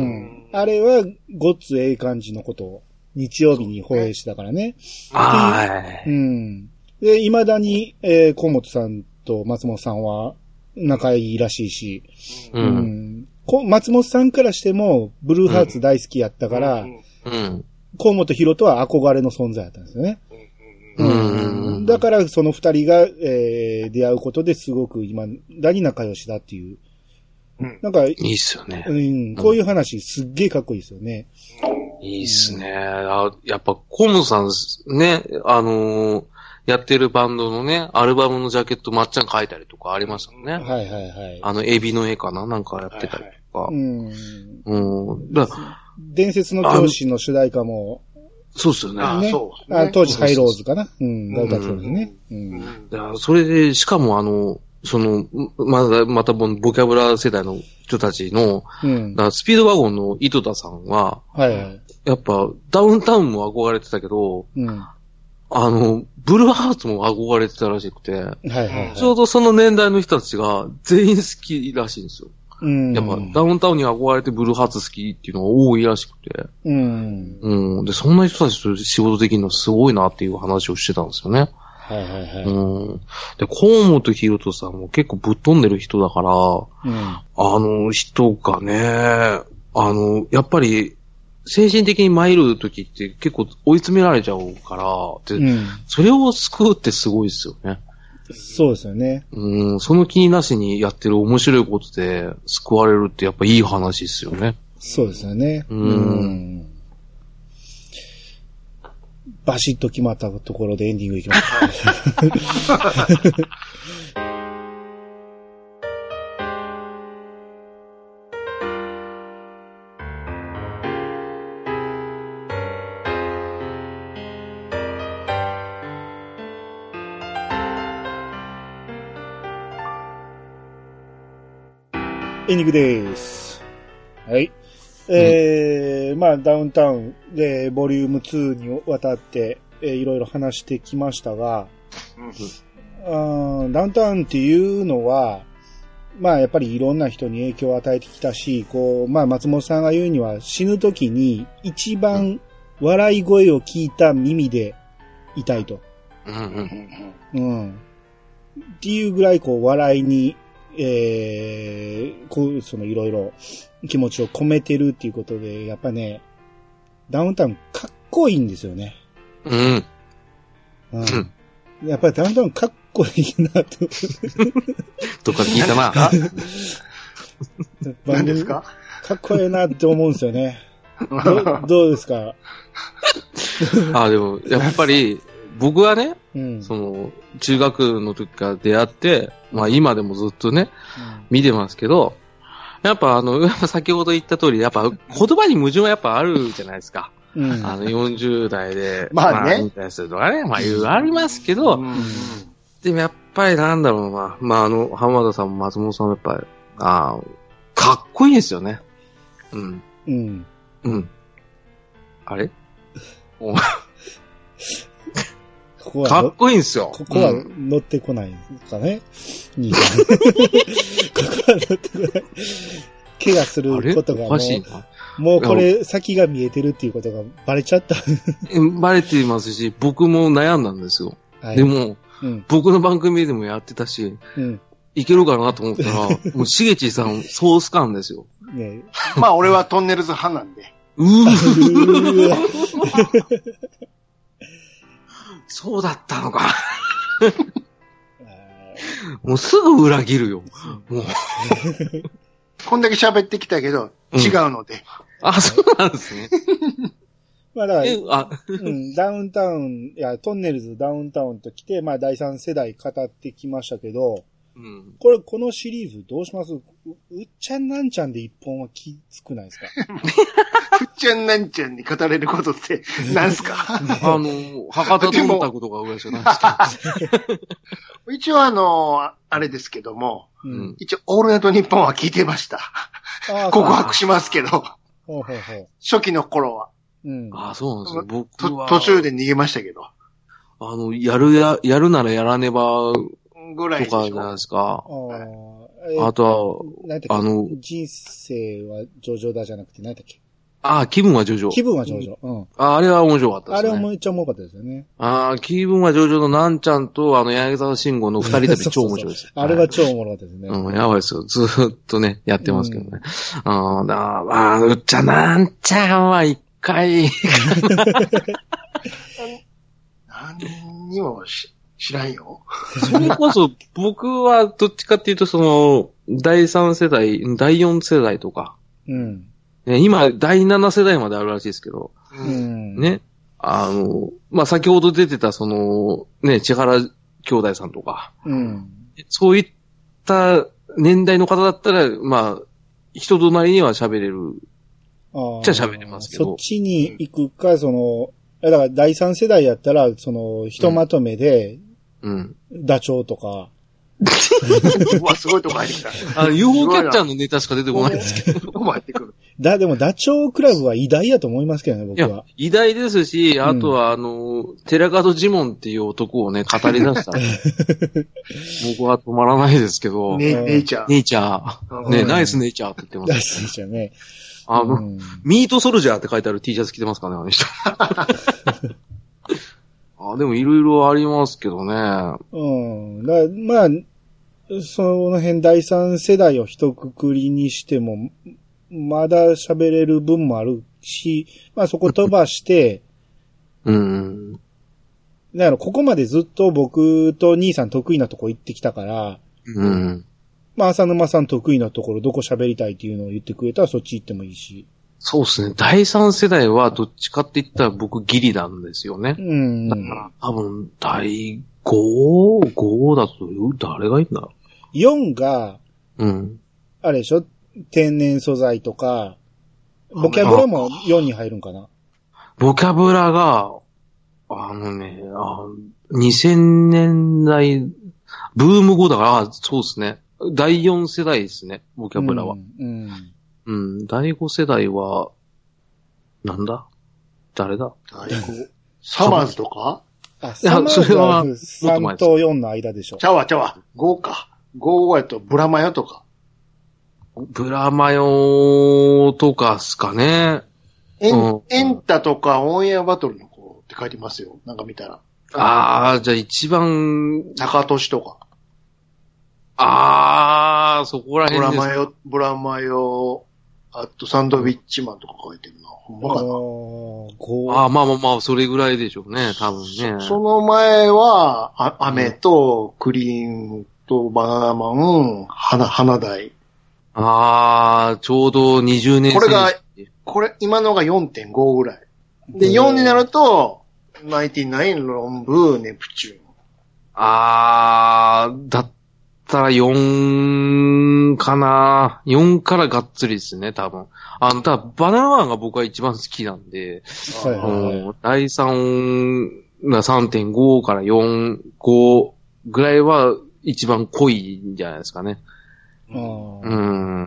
Speaker 3: あれは、ごっつええ感じのことを。日曜日に放映してたからね。はい。うん。で、未だに、えー、河本さんと松本さんは仲いいらしいし、うん。うん、松本さんからしても、ブルーハーツ大好きやったから、うん。河本博人は憧れの存在だったんですよね。うん。うん、だから、その二人が、えー、出会うことですごく今だに仲良しだっていう。うん。なんか、い
Speaker 1: いっすよね。
Speaker 3: うん。こういう話、すっげえかっこいいですよね。
Speaker 1: いいっすね。あ、やっぱ、河本さんね、あのー、やってるバンドのね、アルバムのジャケットまっちゃん描いたりとかありましたもんね。はいはいはい。あの、エビの絵かななんかやってたりとか。はいはい、うん。うん。だ
Speaker 3: 伝説の教師の主題歌も、
Speaker 1: そうですよね。
Speaker 2: あ、
Speaker 3: ね
Speaker 2: そう
Speaker 3: ね。あ当時ハイローズかな。うん、が歌ってたんですね。うん。
Speaker 1: うん、それで、しかもあの、その、まだ、またボキャブラ世代の人たちの、うん、だスピードワゴンの井戸田さんは、はいはい、やっぱダウンタウンも憧れてたけど、うん、あの、ブルーハーツも憧れてたらしくて、はいはいはい、ちょうどその年代の人たちが全員好きらしいんですよ。うん、やっぱダウンタウンに憧れてブルーハーツ好きっていうのが多いらしくて、うんうん、で、そんな人たちと仕事できるのすごいなっていう話をしてたんですよね。はいはいはい。うん。で、河本博人さんも結構ぶっ飛んでる人だから、うん、あの人がね、あの、やっぱり、精神的に参る時って結構追い詰められちゃうから、で、うん、それを救うってすごいですよね。
Speaker 3: そうですよね。
Speaker 1: うん、その気になしにやってる面白いことで救われるってやっぱいい話ですよね。
Speaker 3: そうですよね。うん。うんバシッと決まったところでエンディングいきます。エンディングです。はい。えー、うん、まあ、ダウンタウンで、ボリュームツーにわたって、えー、いろいろ話してきましたが、うん、ダウンタウンっていうのは、まあ、やっぱりいろんな人に影響を与えてきたし、こう、まあ、松本さんが言うには、死ぬ時に一番笑い声を聞いた耳でいたいと。うん。うん。っていうぐらい、こう、笑いに、えー、こう、そのいろいろ気持ちを込めてるっていうことで、やっぱね、ダウンタウンかっこいいんですよね。うん。うん。やっぱりダウンタウンかっこいいなと。
Speaker 1: どっかで聞いたな。
Speaker 2: 何ですか？
Speaker 3: かっこいいなって思うんですよね。ど, どうですか？
Speaker 1: あ、でも、やっぱり、僕はね、うん、その、中学の時から出会って、まあ今でもずっとね、うん、見てますけど、やっぱあの、先ほど言った通り、やっぱ言葉に矛盾はやっぱあるじゃないですか。うん、あの、よんじゅう代で、まあね、引退するとかね、まあいろいろありますけど、うん、でもやっぱりなんだろうな、まああの、浜田さんも松本さんもやっぱり、あかっこいいですよね。うん。うん。うん。あれここかっこいいんですよ。
Speaker 3: ここは乗ってこないかね。兄さん。ここは乗ってこない。怪我することがもう、おかしいな。もうこれ先が見えてるっていうことがバレちゃった。
Speaker 1: バレてますし、僕も悩んだんですよ。はい、でも、うん、僕の番組でもやってたし、うん、いけるかなと思ったら、もうしげちさんソース感ですよ。
Speaker 2: ね、まあ俺はトンネルズ派なんで。う
Speaker 1: ーそうだったのか。もうすぐ裏切るよ。もう
Speaker 2: こんだけ喋ってきたけど、違うので。うん、
Speaker 1: あ、そうなんですね。
Speaker 3: まあだから、あうん、ダウンタウン、いや、トンネルズダウンタウンと来て、まあ第三世代語ってきましたけど、うん、これ、このシリーズどうします？ う, うっちゃんなんちゃんで一本はきつくないですか？
Speaker 2: うっちゃんなんちゃんに語れることって何すか？あ
Speaker 1: の、博多どんたくとかぐらいじゃないですか。
Speaker 2: 一応あの、あれですけども、うん、一応オールナイトニッポンは聞いてました。告白しますけど。ほうほうほう初期の頃は。
Speaker 1: うん、ああ、そうなんですよ。僕は。
Speaker 2: 途中で逃げましたけど。
Speaker 1: あの、やるや、やるならやらねば、ぐらいとかじゃないですか。あ, あとは、あの、
Speaker 3: 人生は上々だじゃなくて何だっけ？
Speaker 1: ああ、気分は上々。
Speaker 3: 気分は上々。うん。
Speaker 1: ああ、あれは面白かったですね。
Speaker 3: あれはめっちゃ面白かったですよね。
Speaker 1: ああ、気分は上々のなんちゃんと、あの、柳沢慎吾の二人旅超面白いです。そうそうそう
Speaker 3: あれは超面白かったですね。
Speaker 1: うん、やばいですよ。ずーっとね、やってますけどね。うん、ああ、うっちゃなんちゃんは一回。
Speaker 2: 何にもし、知らんよ。
Speaker 1: それこそ、僕はどっちかっていうと、その、第三世代、第四世代とか。うん。ね、今、第七世代まであるらしいですけど。うん。ね。あの、まあ、先ほど出てた、その、ね、千原兄弟さんとか。うん。そういった年代の方だったら、まあ、人となりには喋れる。ああ。じゃ喋れますけど。
Speaker 3: そっちに行くか、その、 だから第三世代やったら、その、ひとまとめで、
Speaker 1: うん。
Speaker 3: ダチョウとか。
Speaker 2: うわ、すごいとこ入ってきた。
Speaker 1: あの、ユーフォー キャッチャーのネタしか出てこないですけど。
Speaker 2: どこも入ってくる。
Speaker 3: だ、でもダチョウクラブは偉大やと思いますけどね、僕は。いや、
Speaker 1: 偉大ですし、あとは、あの、うん、寺門ジモンっていう男をね、語り出した。僕は止まらないですけど。
Speaker 2: ね、ネイチャー。
Speaker 1: ネイチャー。ね、ナイスネイチャーって言ってます。
Speaker 3: ナイスネイチャーね。
Speaker 1: あの、うん、ミートソルジャーって書いてある T シャツ着てますかね、あの人。あ、でもいろいろありますけどね。
Speaker 3: うん。だまあ、その辺第三世代を一括りにしても、まだ喋れる分もあるし、まあそこ飛ばして、
Speaker 1: うん。
Speaker 3: だからここまでずっと僕と兄さん得意なとこ行ってきたから、
Speaker 1: うん。
Speaker 3: まあ浅沼さん得意なところどこ喋りたいっていうのを言ってくれたらそっち行ってもいいし。
Speaker 1: そうですね。第三世代はどっちかって言ったら僕ギリなんですよね。
Speaker 3: うん。
Speaker 1: だから多分第ご、ごだと誰がいいんだろう。
Speaker 3: よんが、
Speaker 1: うん。
Speaker 3: あれでしょ天然素材とか、ボキャブラもよんに入るんかな。
Speaker 1: ボキャブラが、あのね、あにせんねんだい、ブーム後だから、そうですね。だいよん世代ですね、ボキャブラは。
Speaker 3: うん。うん
Speaker 1: うん、だいご世代は、なんだ誰だ
Speaker 2: だいご。サマーズとか
Speaker 3: あ、サマーズはさんとよんの間でしょ。
Speaker 2: ちゃうわちゃうわ。ごか。ごやとブラマヨとか。
Speaker 1: ブラマヨとかっすかね。
Speaker 2: エン、うん、エンタとかオンエアバトルの子って書いてますよ。なんか見たら。
Speaker 1: あー、じゃあ一番。
Speaker 2: 中俊とか。
Speaker 1: あー、そこら辺です。
Speaker 2: ブラマヨ、ブラマヨ、あとサンドウィッチマンとか書いてるな。ほんまかな。
Speaker 1: ああ、まあまあまあ、それぐらいでしょうね、多分ね。
Speaker 2: そ, その前は、あ、飴とクリームとバナナマン、花、花大。
Speaker 1: ああ、ちょうどにじゅうねん。
Speaker 2: これが、これ、今のが よんてんご ぐらい。で、よんになると、ナインティナイン、ロンブー、ネプチューン。
Speaker 1: ああ、だったらよんかな。よんからがっつりですね、多分。あの、ただ、バナナマンが僕は一番好きなんで、
Speaker 3: はいはいはい、
Speaker 1: だいさんが さんてんご からよん、ごぐらいは一番濃いんじゃないですかね。
Speaker 3: あ
Speaker 1: うん。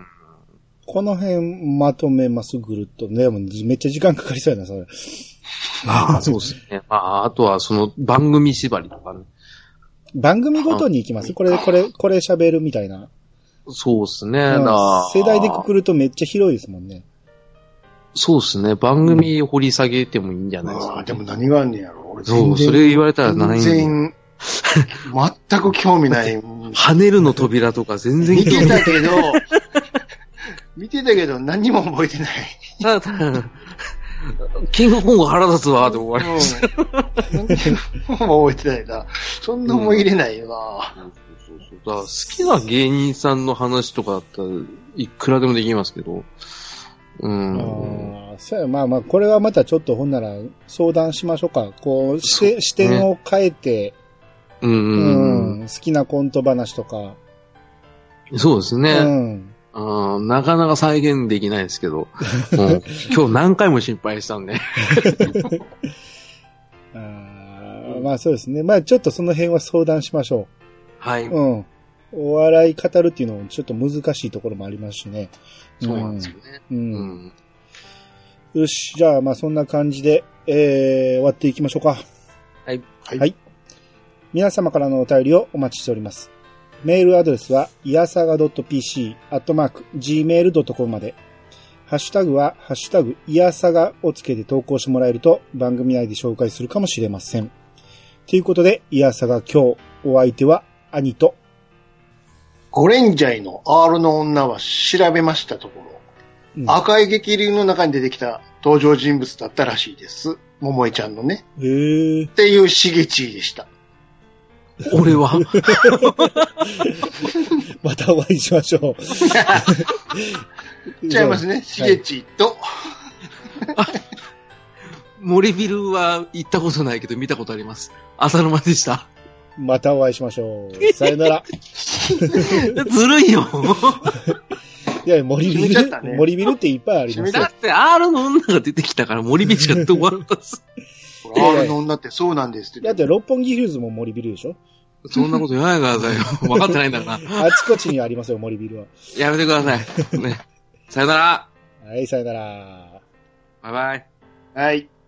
Speaker 3: この辺まとめます、ぐるっと。ね、めっちゃ時間かかりそうやな、それ。
Speaker 1: ああ、そうですね。まあ、あとはその番組縛りとかね。
Speaker 3: 番組ごとに行きますこれ、これ、これ喋るみたいな。
Speaker 1: そうですね。
Speaker 3: 世代でくくるとめっちゃ広いですもんね。
Speaker 1: そうですね。番組掘り下げてもいいんじゃないですか、ね。
Speaker 2: ああ、でも何があんねやろ。俺
Speaker 1: そう、それ言われたら何
Speaker 2: 全然、全く興味ない。
Speaker 1: 跳ねるの扉とか全然
Speaker 2: 見てたけど、見てたけど何も覚えてない。
Speaker 1: ただただ、キングコング腹立つわって終わりました。
Speaker 2: 何も覚えてないな。そんな思い入れないよな。
Speaker 1: うんそうそうだから好きな芸人さんの話とかだったらいくらでもできますけど。うん。
Speaker 3: あそうや、まあまあ、これはまたちょっとほんなら相談しましょうか。こう、視点、視点を変えて、
Speaker 1: うんうん
Speaker 3: うん、好きなコント話とか。
Speaker 1: そうですね。
Speaker 3: うん
Speaker 1: うん、なかなか再現できないですけど、うん、今日何回も心配したんで。
Speaker 3: あまあそうですね。まあちょっとその辺は相談しましょう。
Speaker 1: はい。
Speaker 3: うん。お笑い語るっていうのもちょっと難しいところもありますしね。
Speaker 1: そうなんですよね。
Speaker 3: うん。うん、よし、じゃあまあそんな感じで、えー、終わっていきましょうか。
Speaker 1: はい。
Speaker 3: はい。はい、皆様からのお便りをお待ちしております。メールアドレスは、いやさが .pc、アットマーク、ジーメールドットコム まで。ハッシュタグは、ハッシュタグ、いやさがをつけて投稿してもらえると、番組内で紹介するかもしれません。ということで、いやさが今日、お相手は、兄と、
Speaker 2: ゴレンジャイの R の女は調べましたところ、うん、赤い激流の中に出てきた登場人物だったらしいです。桃江ちゃんのね。
Speaker 3: へー。
Speaker 2: っていうしげちでした。
Speaker 1: 俺は
Speaker 3: またお会いしましょ
Speaker 2: う。違いますね。しげちと。
Speaker 1: 森ビルは行ったことないけど見たことあります。浅沼でした。
Speaker 3: またお会いしましょう。さよなら。
Speaker 1: ずるいよ。
Speaker 3: いや、森ビル、ね、森ビルっていっぱいありますよ。
Speaker 1: だって R の女が出てきたから森ビルしか出てこなかったです。
Speaker 2: R の女ってそうなんですって。
Speaker 3: だって六本木ヒルズも森ビルでしょ？
Speaker 1: そんなこと言わないでくださいよ。分かってないんだから。
Speaker 3: あちこちにありますよ、森ビルは。
Speaker 1: やめてください。ね。さよなら。
Speaker 3: はい、さよなら。
Speaker 1: バイバイ。
Speaker 2: はい。